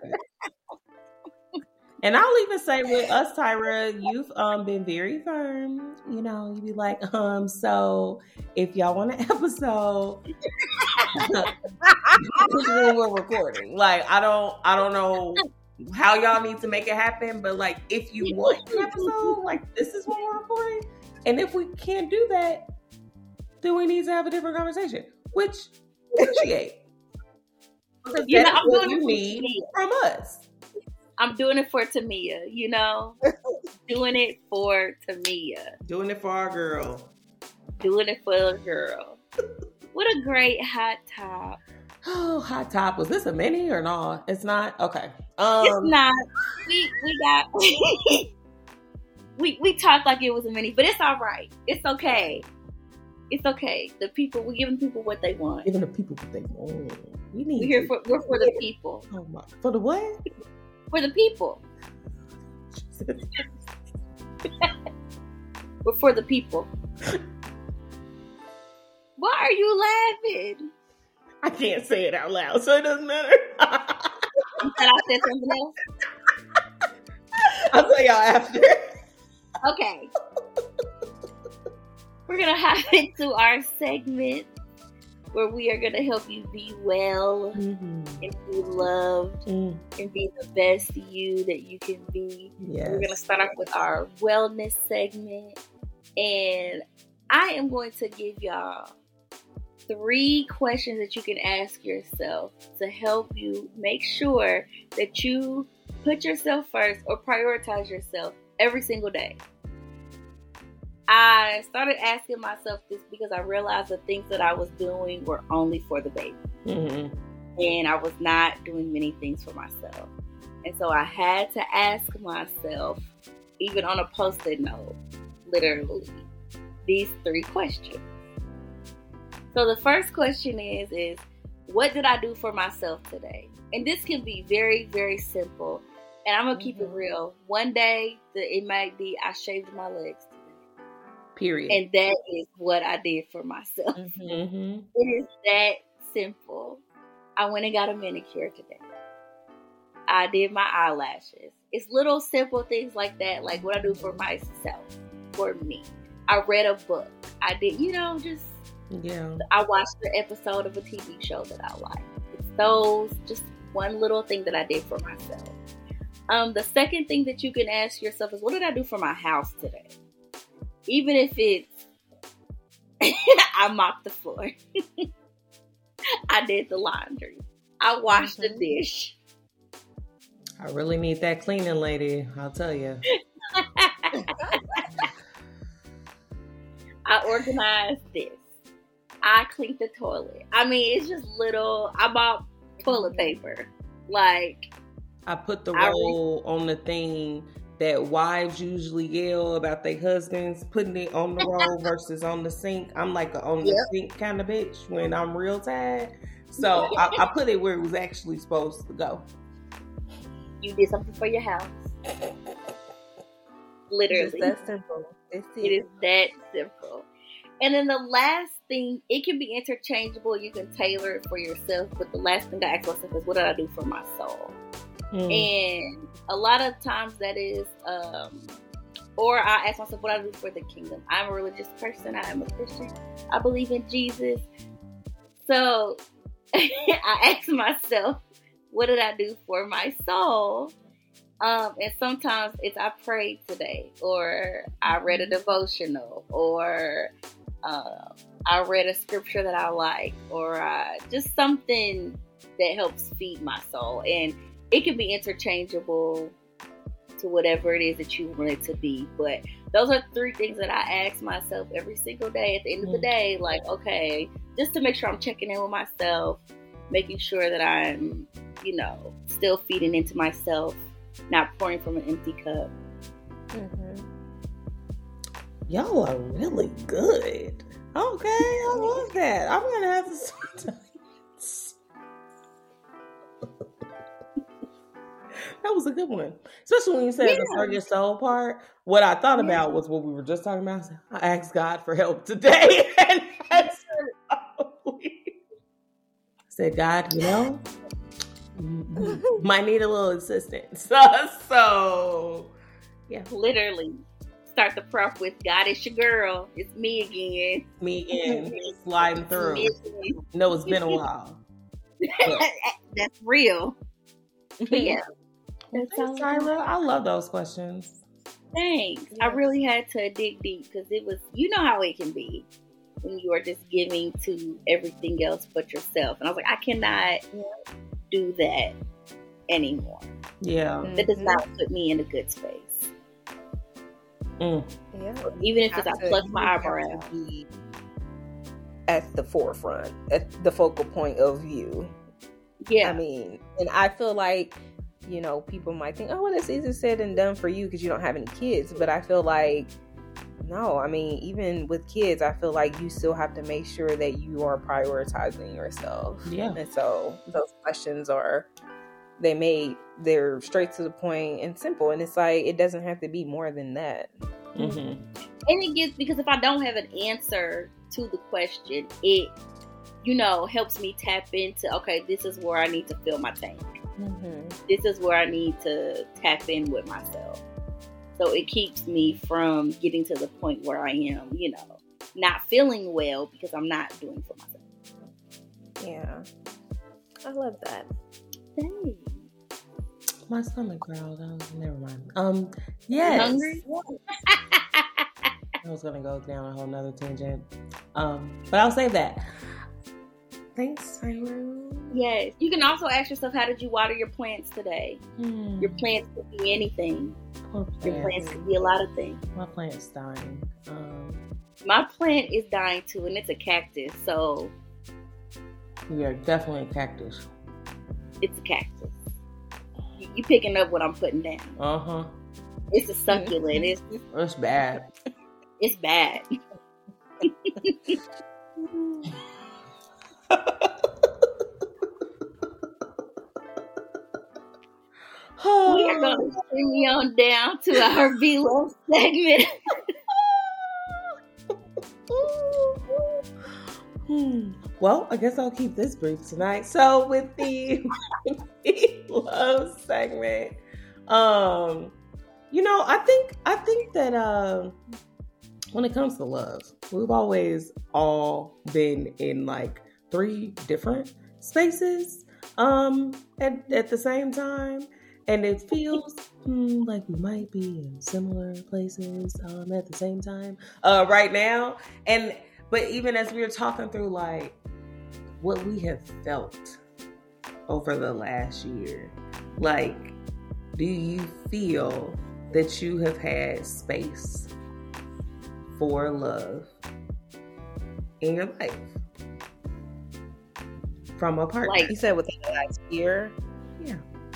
And I'll even say with us, Tyra, you've been very firm. You be like, so if y'all want an episode, this is when we're recording. Like, I don't know how y'all need to make it happen, but like, if you want an episode, like, this is when we're recording. And if we can't do that, then we need to have a different conversation, which appreciate. Because that's what you need from us. I'm doing it for Tamia, doing it for Tamia. Doing it for our girl. Doing it for the girl. What a great hot top. Oh, hot top. Was this a mini or no? It's not? Okay. It's not. We got we talked like it was a mini, but it's all right. It's okay. It's okay. We're giving people what they want. Giving the people what they want. We're for the people. Oh my! For the what? For the people. We're for the people. Why are you laughing? I can't say it out loud, so it doesn't matter. You said I said something else? I'll tell y'all after. Okay. We're going to hop into our segment where we are going to help you be well and be loved and be the best you that you can be. Yes. We're going to start off with our wellness segment. And I am going to give y'all 3 questions that you can ask yourself to help you make sure that you put yourself first or prioritize yourself every single day. I started asking myself this because I realized the things that I was doing were only for the baby. Mm-hmm. And I was not doing many things for myself. And so I had to ask myself, even on a post-it note, literally, these 3 questions. So the first question is what did I do for myself today? And this can be very, very simple. And I'm going to keep it real. One day, it might be I shaved my legs today. Period. And that is what I did for myself. Mm-hmm. It is that simple. I went and got a manicure today. I did my eyelashes. It's little simple things like that, like what I do for myself, for me. I read a book. I did, just... Yeah. I watched an episode of a TV show that I like. It's those, just one little thing that I did for myself. The second thing that you can ask yourself is, what did I do for my house today? Even if it's, I mopped the floor. I did the laundry. I washed the dish. I really need that cleaning lady, I'll tell you. I organized this. I cleaned the toilet. I mean, it's just little. I bought toilet paper. Like, I put the roll on the thing that wives usually yell about their husbands putting it on the roll versus on the sink. I'm like a on the sink kind of bitch when I'm real tired. So I put it where it was actually supposed to go. You did something for your house. Literally. It's that simple. It is that simple. And then the last thing, it can be interchangeable. You can tailor it for yourself. But the last thing I ask myself is, what did I do for my soul? And a lot of times that is, or I ask myself, what do I do for the kingdom? I'm a religious person. I am a Christian. I believe in Jesus. So I ask myself, what did I do for my soul? And sometimes it's I prayed today, or I read a devotional, or I read a scripture that I like, or just something that helps feed my soul. And it can be interchangeable to whatever it is that you want it to be. But those are 3 things that I ask myself every single day at the end of the day. Like, okay, just to make sure I'm checking in with myself, making sure that I'm, still feeding into myself, not pouring from an empty cup. Mm-hmm. Y'all are really good. Okay, I love that. I'm going to have to start. That was a good one. Especially when you said the serve your soul part. What I thought about was what we were just talking about. I asked God for help today. And that's probably... I said, God, might need a little assistance. So, yeah. Literally. Start the prompt with, God, it's your girl. It's me again. Me again. Sliding through. No, it's been a while. That's real. But yeah. Thanks, Tyra. I love those questions. Thanks. Yes. I really had to dig deep because it was, how it can be when you are just giving to everything else but yourself. And I was like, I cannot do that anymore. Yeah. That does not put me in a good space. Yeah. Even if it's I pluck my eyebrow. at the forefront, at the focal point of view. Yeah. I mean, and I feel like, you know, people might think, oh, well, it's easier said than done for you because you don't have any kids. But I feel like, no, I mean, even with kids, I feel like you still have to make sure that you are prioritizing yourself. Yeah. And so those questions they're straight to the point and simple. And it's like, it doesn't have to be more than that. Mm-hmm. And it gets, because if I don't have an answer to the question, it, you know, helps me tap into, okay, this is where I need to fill my tank. Mm-hmm. This is where I need to tap in with myself. So it keeps me from getting to the point where I am, you know, not feeling well because I'm not doing for myself. Yeah. I love that. Dang. My stomach growled. Never mind. Yes. You hungry? I was gonna go down a whole nother tangent. But I'll save that. Thanks, Cyrus. Yes. You can also ask yourself, how did you water your plants today? Your plants could be anything. Poor Your plant. plants could be a lot of things. My plant's dying. My plant is dying too, and it's a cactus, so We are definitely a cactus. it's a cactus. You picking up what I'm putting down. Uh-huh. It's a succulent. It's bad. It's bad. We are going to bring on down to our B-Love segment. Well, I guess I'll keep this brief tonight. So with the love segment, you know, I think that when it comes to love, we've always all been in like 3 different spaces at the same time. And it feels like we might be in similar places at the same time right now. But even as we were talking through like what we have felt over the last year, like, do you feel that you have had space for love in your life from a partner? Like you said, within the last year? Yeah.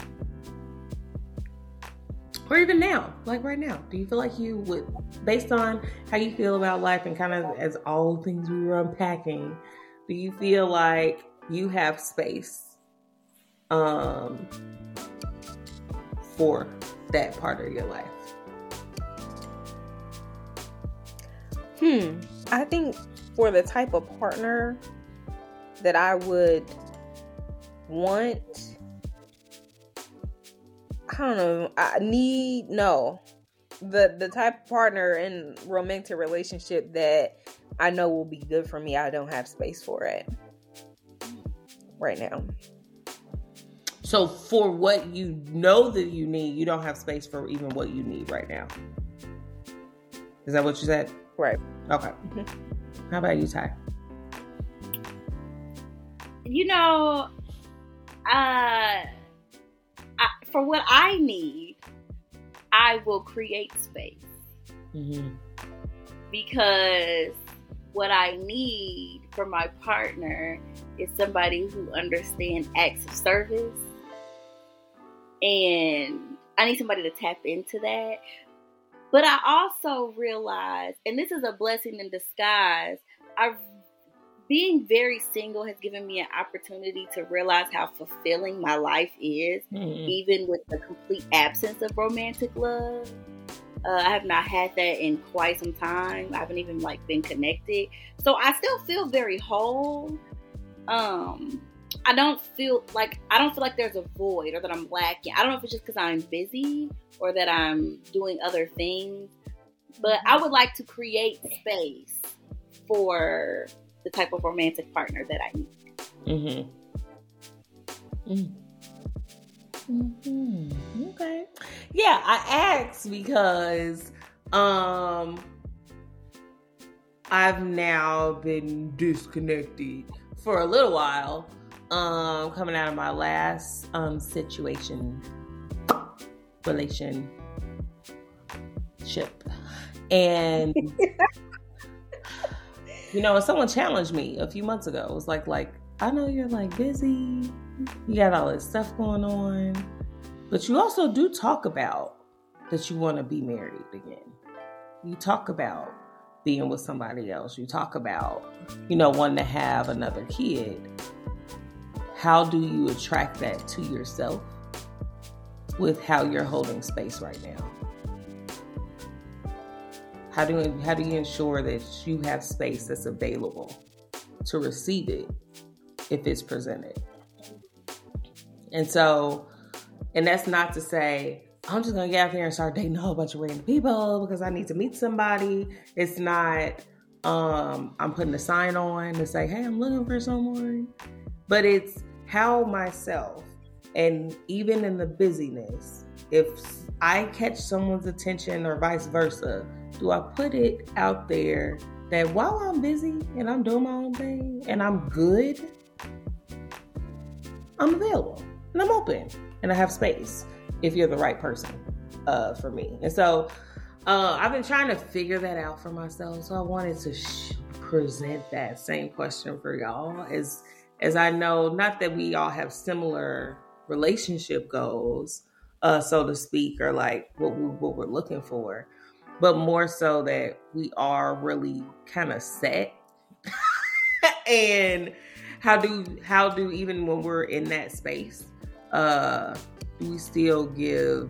Or even now, like right now, do you feel like you would, based on how you feel about life and kind of as all things we were unpacking, do you feel like you have space for that part of your life? I think for the type of partner that I would want, I don't know. The type of partner in romantic relationship that I know will be good for me, I don't have space for it right now. So for what you know that you need, you don't have space for even what you need right now. Is that what you said? Right. Okay. How about you, Ty? You know, for what I need, I will create space. Mm-hmm. Because what I need from my partner is somebody who understands acts of service. And I need somebody to tap into that. But I also realize, and this is a blessing in disguise, being very single has given me an opportunity to realize how fulfilling my life is, even with the complete absence of romantic love. I have not had that in quite some time. I haven't even been connected. So I still feel very whole. I don't feel like there's a void or that I'm lacking. I don't know if it's just because I'm busy or that I'm doing other things. But I would like to create space for the type of romantic partner that I need. Okay. Yeah, I asked because I've now been disconnected for a little while, coming out of my last relationship, and And someone challenged me a few months ago. It was like, I know you're like busy. You got all this stuff going on. But you also do talk about that you want to be married again. You talk about being with somebody else. You talk about, wanting to have another kid. How do you attract that to yourself with how you're holding space right now? How do you ensure that you have space that's available to receive it if it's presented? And that's not to say, I'm just going to get out there and start dating a whole bunch of random people because I need to meet somebody. It's not, I'm putting a sign on to say, hey, I'm looking for someone. But it's how myself, and even in the busyness, if I catch someone's attention or vice versa, do I put it out there that while I'm busy and I'm doing my own thing and I'm good, I'm available and I'm open and I have space if you're the right person for me. And so I've been trying to figure that out for myself. So I wanted to present that same question for y'all as I know, not that we all have similar relationship goals, so to speak, or like what we're looking for, but more so that we are really kind of set. And how do even when we're in that space, do we still give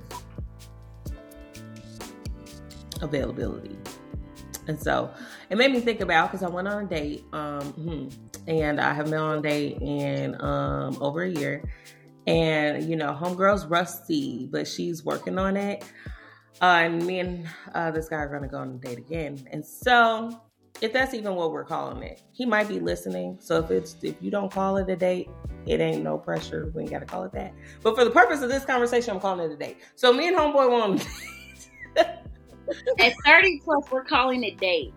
availability? And so it made me think about, because I went on a date, and I haven't been on a date in over a year. And, homegirl's rusty, but she's working on it. And me and this guy are going to go on a date again. And so if that's even what we're calling it, he might be listening. So if you don't call it a date, it ain't no pressure. We ain't got to call it that. But for the purpose of this conversation, I'm calling it a date. So me and homeboy went on a date. At 30 plus, we're calling it dates.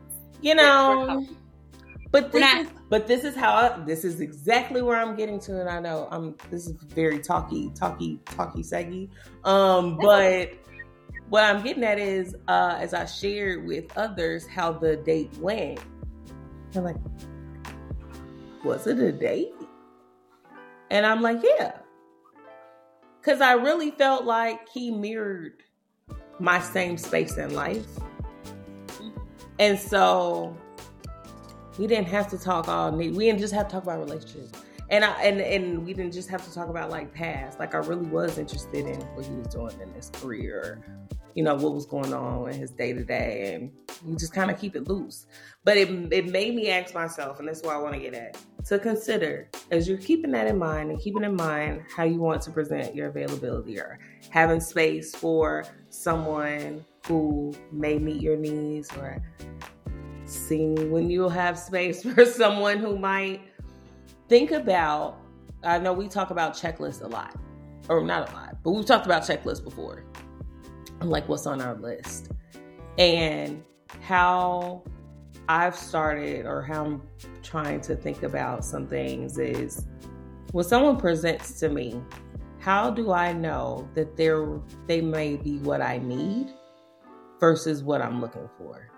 But this is exactly where I'm getting to, and I know this is very talky saggy. But what I'm getting at is, as I shared with others how the date went, they're like, was it a date? And I'm like, yeah. Because I really felt like he mirrored my same space in life. And so we didn't have to talk we didn't just have to talk about relationships. And we didn't just have to talk about like past. Like I really was interested in what he was doing in his career, what was going on in his day to day, and you just kind of keep it loose. But it made me ask myself, and that's what I want to get at, to consider as you're keeping that in mind and keeping in mind how you want to present your availability or having space for someone who may meet your needs, or seeing when you'll have space for someone who might think about, I know we talk about checklists a lot, or not a lot, but we've talked about checklists before. Like what's on our list, and how I've started, or how I'm trying to think about some things is, when someone presents to me, how do I know that they may be what I need versus what I'm looking for?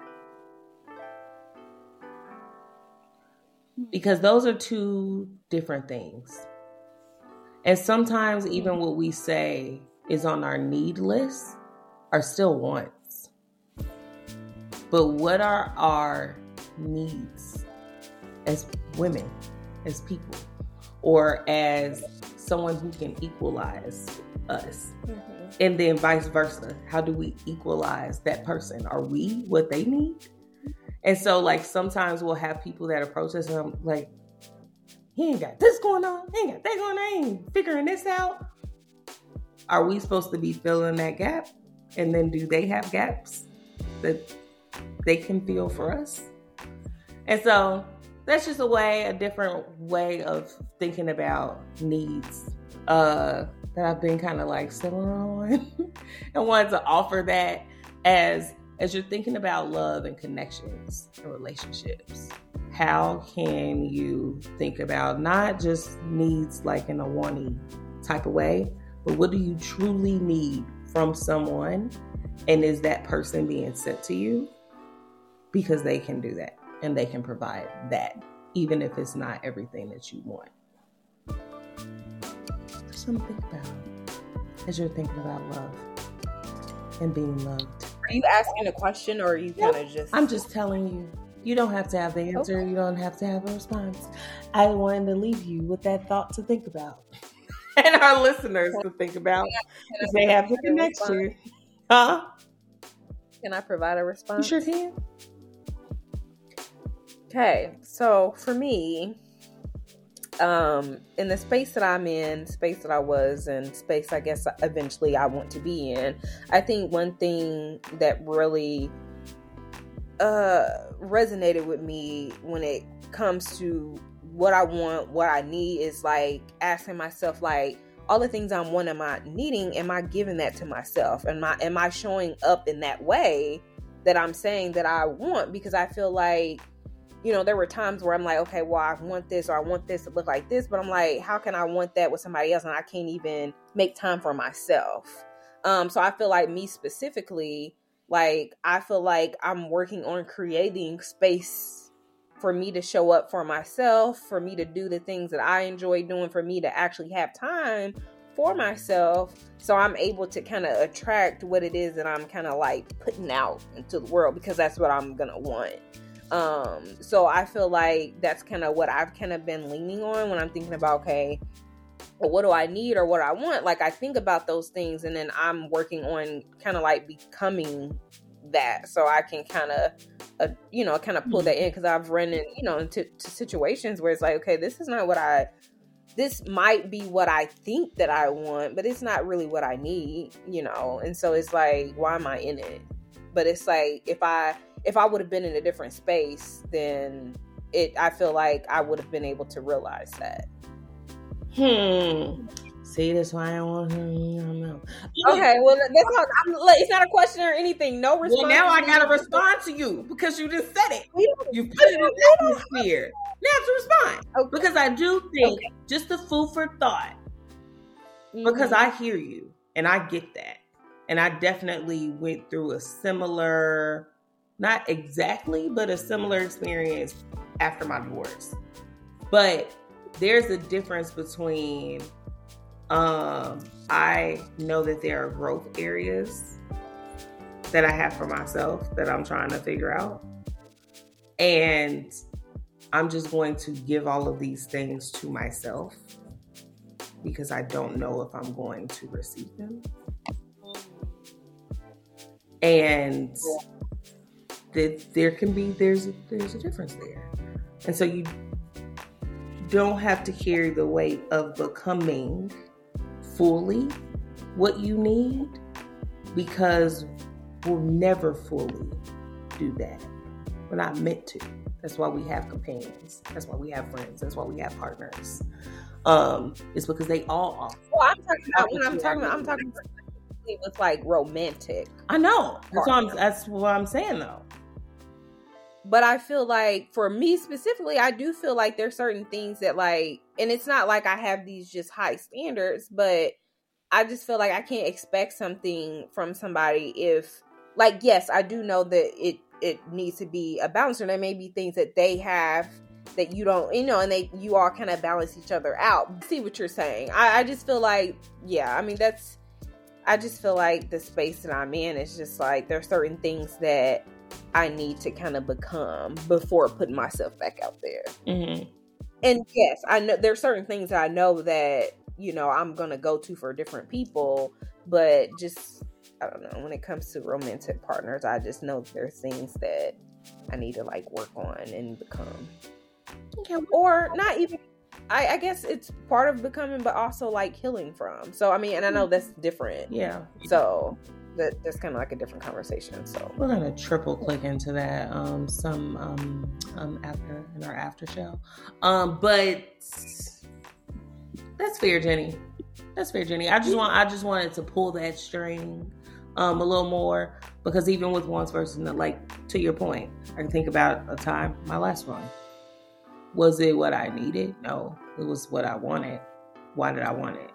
Because those are two different things. And sometimes even what we say is on our need list are still wants. But what are our needs as women, as people, or as someone who can equalize us? Mm-hmm. And then vice versa. How do we equalize that person? Are we what they need? And so like sometimes we'll have people that approach us and I'm like, he ain't got this going on. He ain't got that going on. I ain't figuring this out. Are we supposed to be filling that gap? And then do they have gaps that they can fill for us? And so that's just a different way of thinking about needs that I've been kind of like sitting on and wanted to offer that as you're thinking about love and connections and relationships. How can you think about not just needs like in a wanty type of way, but what do you truly need from someone? And is that person being sent to you because they can do that? and they can provide that, even if it's not everything that you want. Just something to think about as you're thinking about love and being loved. Are you asking a question, or are you kind of just... I'm just telling you. You don't have to have the answer. Okay. You don't have to have a response. I wanted to leave you with that thought to think about. And our listeners to think about. If they have the connection. Huh? Can I provide a response? You sure can. Okay. So for me, in the space that I'm in, space that I was in, space I guess eventually I want to be in, I think one thing that really resonated with me when it comes to what I want, what I need, is like asking myself, like, all the things I'm wanting, am I needing, am I giving that to myself? Am I showing up in that way that I'm saying that I want? Because I feel like, you know, there were times where I'm like, okay, well, I want this, or I want this to look like this, but I'm like, how can I want that with somebody else and I can't even make time for myself? So I feel like me specifically, like, I feel like I'm working on creating space for me to show up for myself, for me to do the things that I enjoy doing, for me to actually have time for myself, so I'm able to kind of attract what it is that I'm kind of like putting out into the world, because that's what I'm gonna want. So I feel like that's kind of what I've kind of been leaning on when I'm thinking about, okay, well, what do I need or what I want? Like, I think about those things, and then I'm working on kind of like becoming that, so I can kind of kind of pull that in, because I've run in, into situations where it's like, okay, this might be what I think that I want, but it's not really what I need, and so it's like, why am I in it? But it's like, if I would have been in a different space, then I feel like I would have been able to realize that. See, that's why I don't want him. Okay, well, that's all. It's not a question or anything. No response. Well, now I gotta respond to you because you just said it. You put it in the atmosphere. Now to respond, because I do think, just the food for thought, because I hear you and I get that, and I definitely went through a similar, not exactly, but a similar experience after my divorce. But there's a difference between, I know that there are growth areas that I have for myself that I'm trying to figure out. And I'm just going to give all of these things to myself because I don't know if I'm going to receive them. And there's a difference there. And so you don't have to carry the weight of becoming fully what you need, because we'll never fully do that. We're not meant to. That's why we have companions. That's why we have friends. That's why we have partners. It's because they all are. Well, I'm talking with like romantic. I know. That's what I'm saying though. But I feel like, for me specifically, I do feel like there's certain things that, like, and it's not like I have these just high standards, but I just feel like I can't expect something from somebody if, like, yes, I do know that it needs to be a balance, or there may be things that they have that you don't, and you all kind of balance each other out. See what you're saying? I just feel like, I just feel like the space that I'm in is just like, there's certain things that I need to kind of become before putting myself back out there. Mm-hmm. And yes, I know there's certain things that I know that, I'm going to go to for different people, but just, I don't know, when it comes to romantic partners, I just know there's things that I need to like work on and become. Okay. Or not even, I guess it's part of becoming, but also like healing from. So, I mean, and I know that's different. Yeah. So that's kind of like a different conversation. So we're gonna triple click into that after in our after show. But that's fair, Jenny. That's fair, Jenny. I just wanted to pull that string a little more, because even with one person, like, to your point, I can think about a time, my last one. Was it what I needed? No, it was what I wanted. Why did I want it?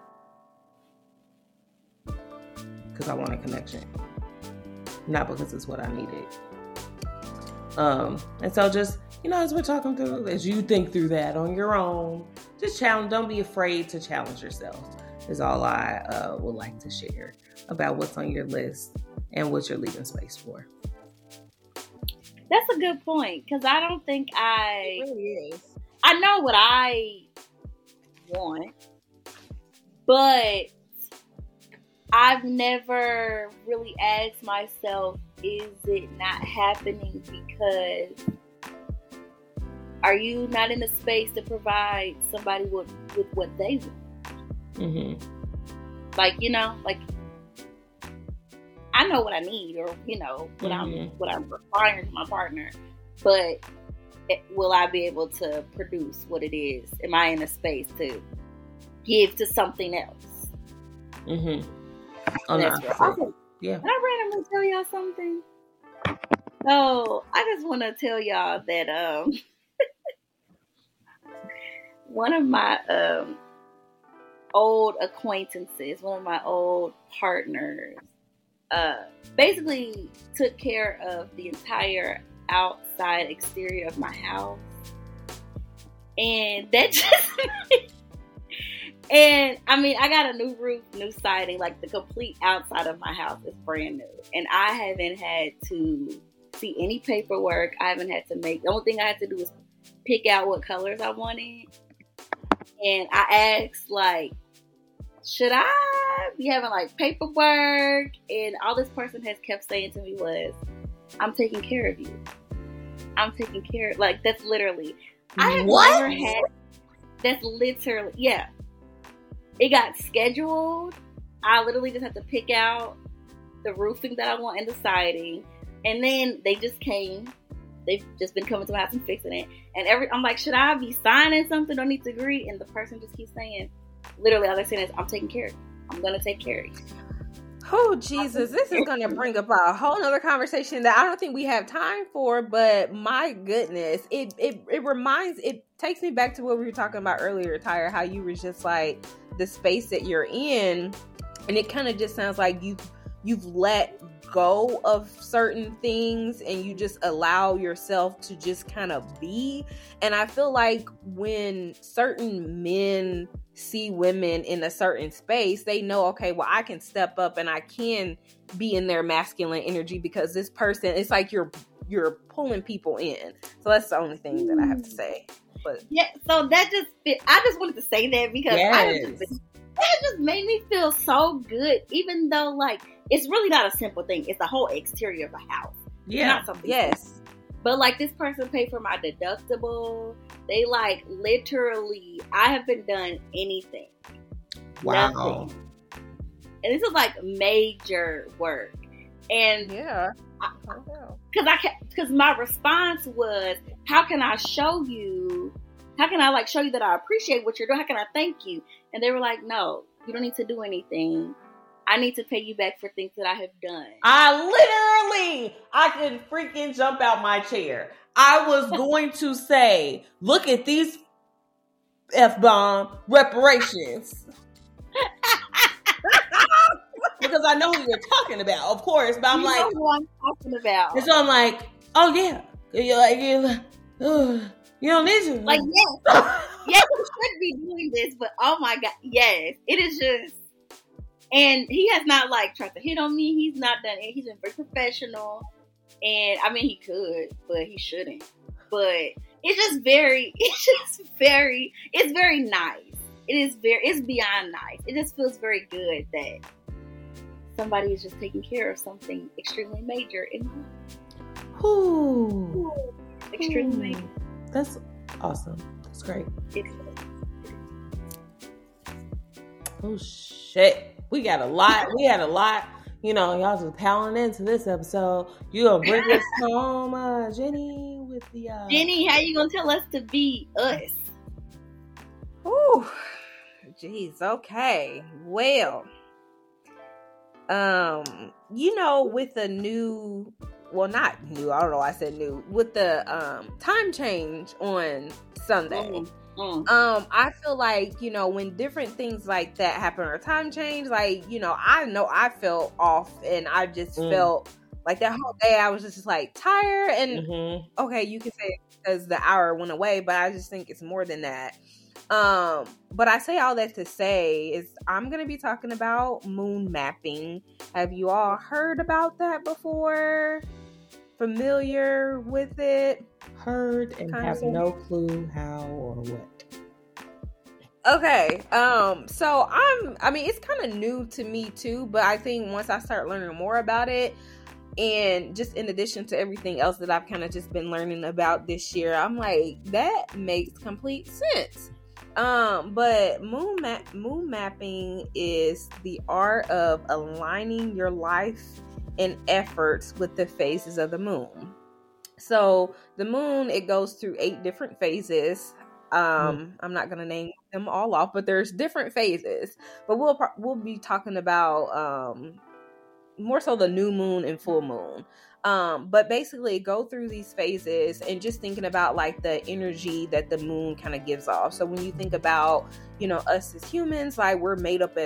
Because I want a connection, not because it's what I needed. And so just, as we're talking through, as you think through that on your own, just challenge. Don't be afraid to challenge yourself. Is all I would like to share about what's on your list and what you're leaving space for. That's a good point, because I don't think It really is. I know what I want, but I've never really asked myself, is it not happening because are you not in the space to provide somebody with what they want? Mm-hmm. Like, I know what I need, or what I'm requiring from my partner, but will I be able to produce what it is? Am I in a space to give to something else? Mm-hmm. Okay. Yeah. Can I randomly tell y'all something? So I just want to tell y'all that one of my old acquaintances, one of my old partners, basically took care of the entire outside exterior of my house, and that just and I mean, I got a new roof, new siding, like the complete outside of my house is brand new, and I haven't had to see any paperwork. I haven't had to the only thing I had to do was pick out what colors I wanted, and I asked, like, should I be having like paperwork? And all this person has kept saying to me was, I'm taking care of you. I'm taking care of, like, that's literally, I have never had, that's literally, yeah. It got scheduled. I literally just had to pick out the roofing that I want and the siding. And then they just came. They've just been coming to my house and fixing it. And I'm like, should I be signing something? Don't need to agree. And the person just keeps saying, literally all they're saying is, I'm taking care of you. I'm going to take care of you. Oh, Jesus. This is going to bring up a whole nother conversation that I don't think we have time for, but my goodness, it takes me back to what we were talking about earlier, Tyra, how you were just like, the space that you're in, and it kind of just sounds like you've let go of certain things and you just allow yourself to just kind of be. And I feel like when certain men see women in a certain space, they know, okay, well, I can step up and I can be in their masculine energy because this person, it's like you're pulling people in. So that's the only thing that I have to say. But yeah, so that just I just wanted to say that because that just made me feel so good, even though, like, it's really not a simple thing. It's the whole exterior of the house. Yeah. Not something simple. But, like, this person paid for my deductible. They, like, literally, I haven't done anything. Wow. Nothing. And this is, like, major work. And yeah. Because my response was, how can I show you that I appreciate what you're doing? How can I thank you? And they were like, no, you don't need to do anything. I need to pay you back for things that I have done. I could freaking jump out my chair. I was going to say, look at these F-bomb reparations. Because I know who you're talking about, of course. But I'm you know who I'm talking about. And so I'm like, oh yeah. You're like, you don't need to. Like, yes. Yes, we should be doing this, but oh my God, yes. It is just, and he has not, like, tried to hit on me. He's not done it. He's been very professional. And I mean, he could, but he shouldn't. But it's very nice. It's beyond nice. It just feels very good that somebody is just taking care of something extremely major in life. Ooh. Extremely major. That's awesome. That's great. It is. Oh shit. We got a lot. We had a lot. You know, y'all just piling into this episode. You gonna bring us home, Jenny, with the Jenny, how you gonna tell us to be us? Ooh. Jeez, okay. Well, you know, with the new, well, not new, I don't know why I said new, with the time change on Sunday. I feel like, you know, when different things like that happen or time change, like, you know I felt off and I just felt Like that whole day, I was just like tired. And Mm-hmm. okay, you can say it's because the hour went away, but I just think it's more than that. But I say all that to say is I'm going to be talking about moon mapping. Have you all heard about that before? Familiar with it? Heard and have no clue how or what. Okay. So I mean, it's kind of new to me too, but I think once I start learning more about it, and just in addition to everything else that I've kind of just been learning about this year, I'm like, that makes complete sense. But moon mapping is the art of aligning your life and efforts with the phases of the moon. So the moon, it goes through 8 different phases. I'm not going to name them all off, but there's different phases. But we'll be talking about more so the new moon and full moon. But basically go through these phases and just thinking about like the energy that the moon kind of gives off. So when you think about, you know, us as humans, like we're made up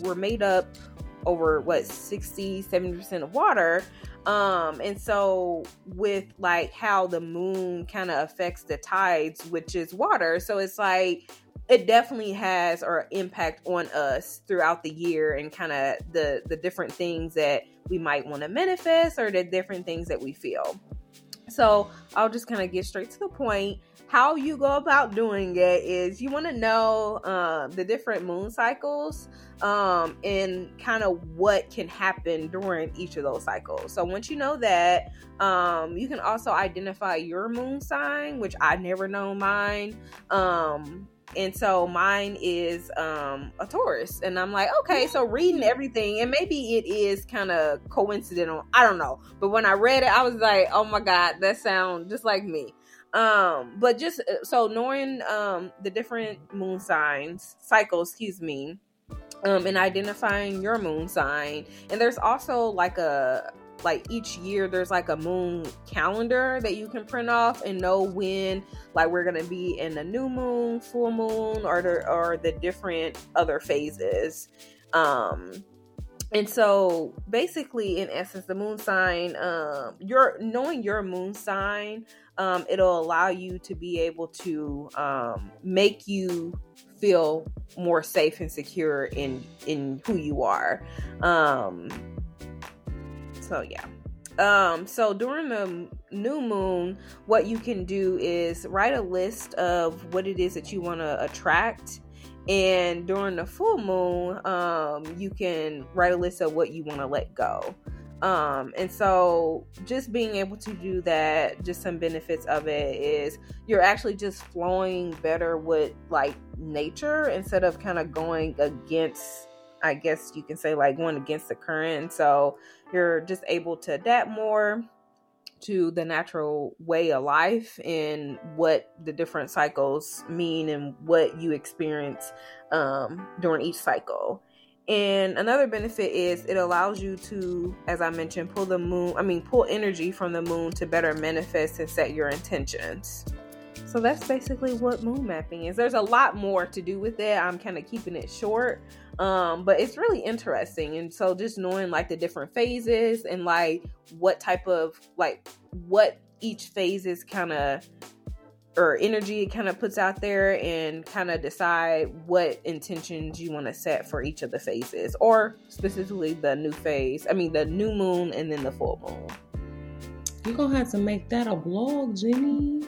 over 60-70% of water. And so with like how the moon kind of affects the tides, which is water. So it's like, it definitely has or impact on us throughout the year and kind of the different things that we might want to manifest or the different things that we feel. So I'll just kind of get straight to the point. How you go about doing it is you want to know the different moon cycles and kind of what can happen during each of those cycles. So once you know that, you can also identify your moon sign, which I never know mine. And so mine is a Taurus. And I'm like, okay, so reading everything, and maybe it is kind of coincidental. I don't know. But when I read it, I was like, oh my God, that sounds just like me. But just so knowing the different moon cycles, and identifying your moon sign. And there's also like each year there's like a moon calendar that you can print off and know when like we're gonna be in the new moon, full moon, or the different other phases. And so basically in essence the moon sign, knowing your moon sign, it'll allow you to be able to make you feel more safe and secure in who you are. So yeah. So during the new moon, what you can do is write a list of what it is that you want to attract. And during the full moon, you can write a list of what you want to let go. And so just being able to do that, just some benefits of it is you're actually just flowing better with like nature instead of kind of going against, I guess you can say, like going against the current. And so you're just able to adapt more to the natural way of life and what the different cycles mean and what you experience during each cycle. And another benefit is it allows you to, as I mentioned, pull energy from the moon to better manifest and set your intentions. So that's basically what moon mapping is. There's a lot more to do with it. I'm kind of keeping it short. But it's really interesting. And so just knowing like the different phases and like what type of, like what each phase is kind of, or energy it kind of puts out there, and kind of decide what intentions you want to set for each of the phases, or specifically the new moon and then the full moon. You're going to have to make that a blog, Jenny.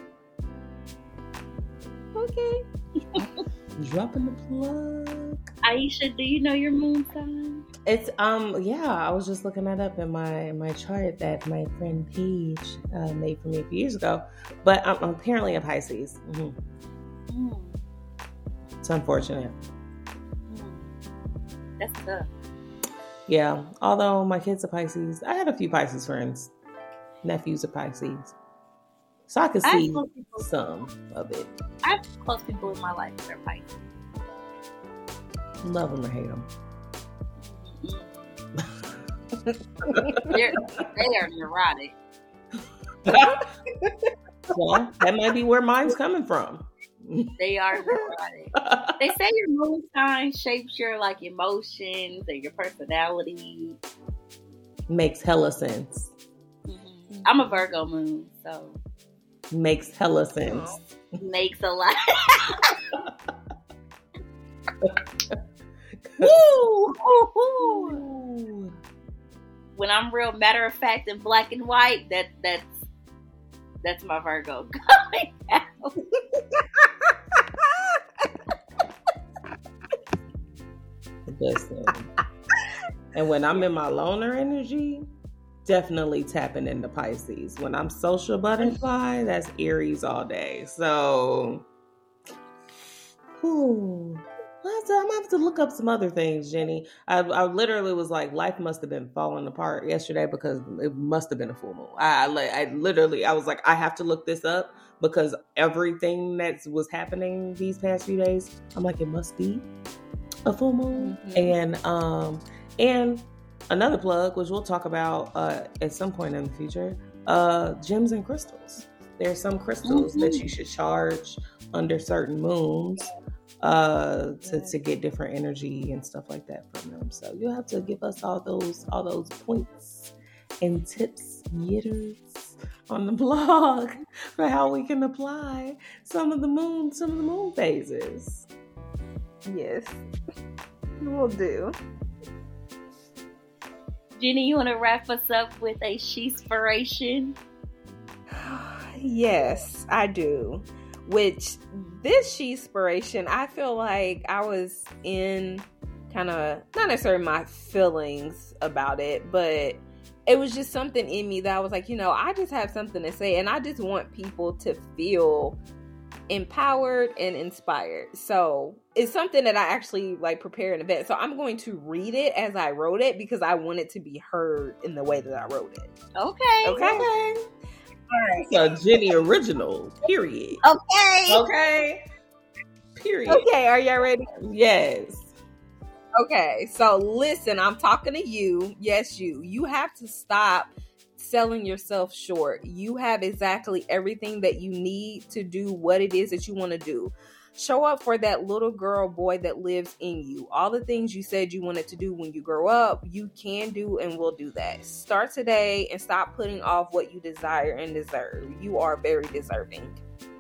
Okay. Dropping the plug. Aisha, do you know your moon sign? It's I was just looking that up in my chart that my friend Paige made for me a few years ago. But I'm apparently a Pisces. Mm-hmm. Mm. It's unfortunate. That's tough. Yeah, although my kids are Pisces, I had a few Pisces friends, nephews are Pisces, so I could see some of it. I have close people in my life that are Pisces. Love them or hate them. They are neurotic. Well, that might be where mine's coming from. They are neurotic. They say your moon sign shapes your like emotions and your personality. Makes hella sense. I'm a Virgo moon, so makes hella sense. Makes a lot. Woo! When I'm real matter of fact and black and white, that's my Virgo coming out. Listen. And when I'm in my loner energy, definitely tapping into Pisces. When I'm social butterfly, that's Aries all day. So, I'm gonna have to look up some other things, Jenny. I literally was like, life must have been falling apart yesterday because it must have been a full moon. I was like, I have to look this up because everything that was happening these past few days, I'm like, it must be a full moon. Mm-hmm. And another plug, which we'll talk about at some point in the future, gems and crystals. There's some crystals that you should charge under certain moons to get different energy and stuff like that from them. So you'll have to give us all those points and tips, yitters on the blog for how we can apply some of the moon phases. Yes, we'll do. Jenny, you want to wrap us up with a she-spiration? Yes, I do. Which this she-spiration, I feel like I was in kind of, not necessarily my feelings about it, but it was just something in me that I was like, I just have something to say, and I just want people to feel empowered and inspired. So it's something that I actually prepare in advance. So I'm going to read it as I wrote it because I want it to be heard in the way that I wrote it. Okay. All right. So Jenny original, period. Okay. Period. Okay, are y'all ready? Yes. Okay, so listen, I'm talking to you. Yes, you. You have to stop selling yourself short. You have exactly everything that you need to do what it is that you want to do. Show up for that little girl, boy that lives in you. All the things you said you wanted to do when you grow up, you can do and will do that. Start today and stop putting off what you desire and deserve. You are very deserving.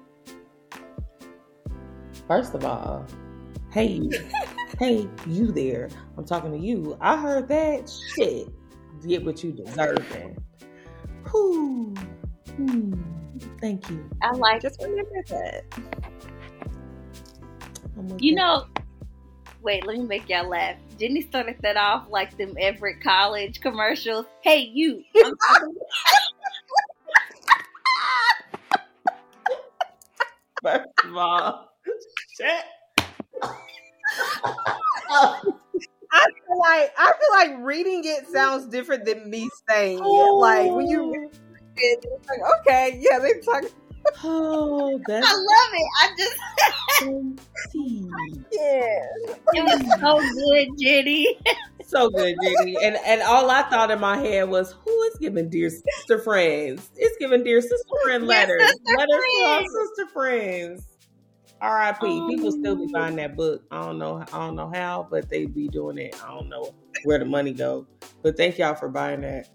First of all, hey, you there. I'm talking to you. I heard that shit. Get what you deserving. Thank you. I like just remember that. Wait, let me make y'all laugh. Jenny started that off like them Everett College commercials. Hey, you. First of all, shit. I feel like reading it sounds different than me saying it. Like when you read it, it's like, okay, yeah, they're talking. Oh, that's I love it. I just yeah. It was so good, Jenny. So good, Jenny. And all I thought in my head was, who is giving Dear Sister Friends? It's giving Dear Sister Friend letters. Letters to our sister friends. R.I.P. People still be buying that book. I don't know how, but they be doing it. I don't know where the money go. But thank y'all for buying that.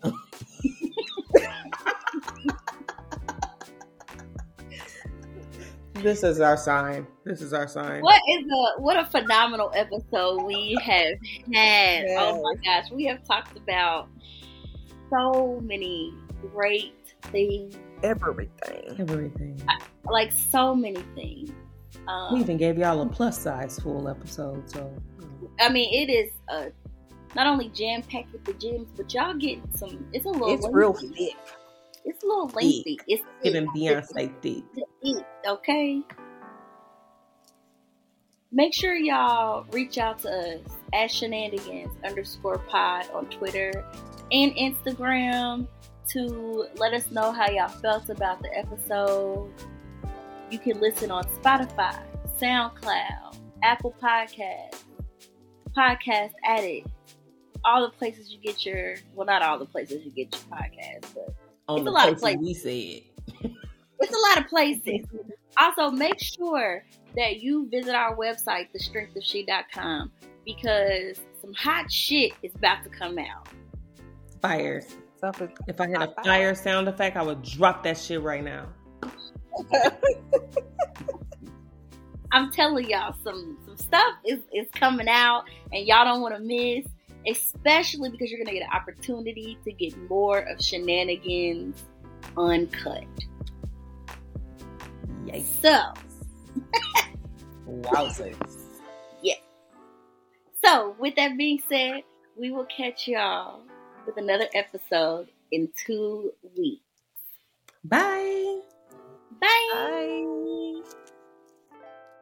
This is our sign. What a phenomenal episode we have had. Yes. Oh my gosh. We have talked about so many great things. Everything. Like so many things. We even gave y'all a plus size full episode. So I mean, it is not only jam packed with the gems, but y'all get some. It's real thick. It's a little lengthy. It's giving Beyonce thick. Okay. Make sure y'all reach out to us at shenanigans_pod on Twitter and Instagram to let us know how y'all felt about the episode. You can listen on Spotify, SoundCloud, Apple Podcasts, Podcast Addict, all the places you get your, well, not all the places you get your podcast, but it's a lot of places. We said. It's a lot of places. Also, make sure that you visit our website, thestrengthofshe.com, because some hot shit is about to come out. Fire. stuff is. If I had a fire sound effect, I would drop that shit right now. I'm telling y'all, some stuff is coming out, and y'all don't want to miss, especially because you're going to get an opportunity to get more of Shenanigans uncut. Yikes. So, wowzers. Yeah. So, with that being said, we will catch y'all with another episode in 2 weeks. Bye. Bye. Bye.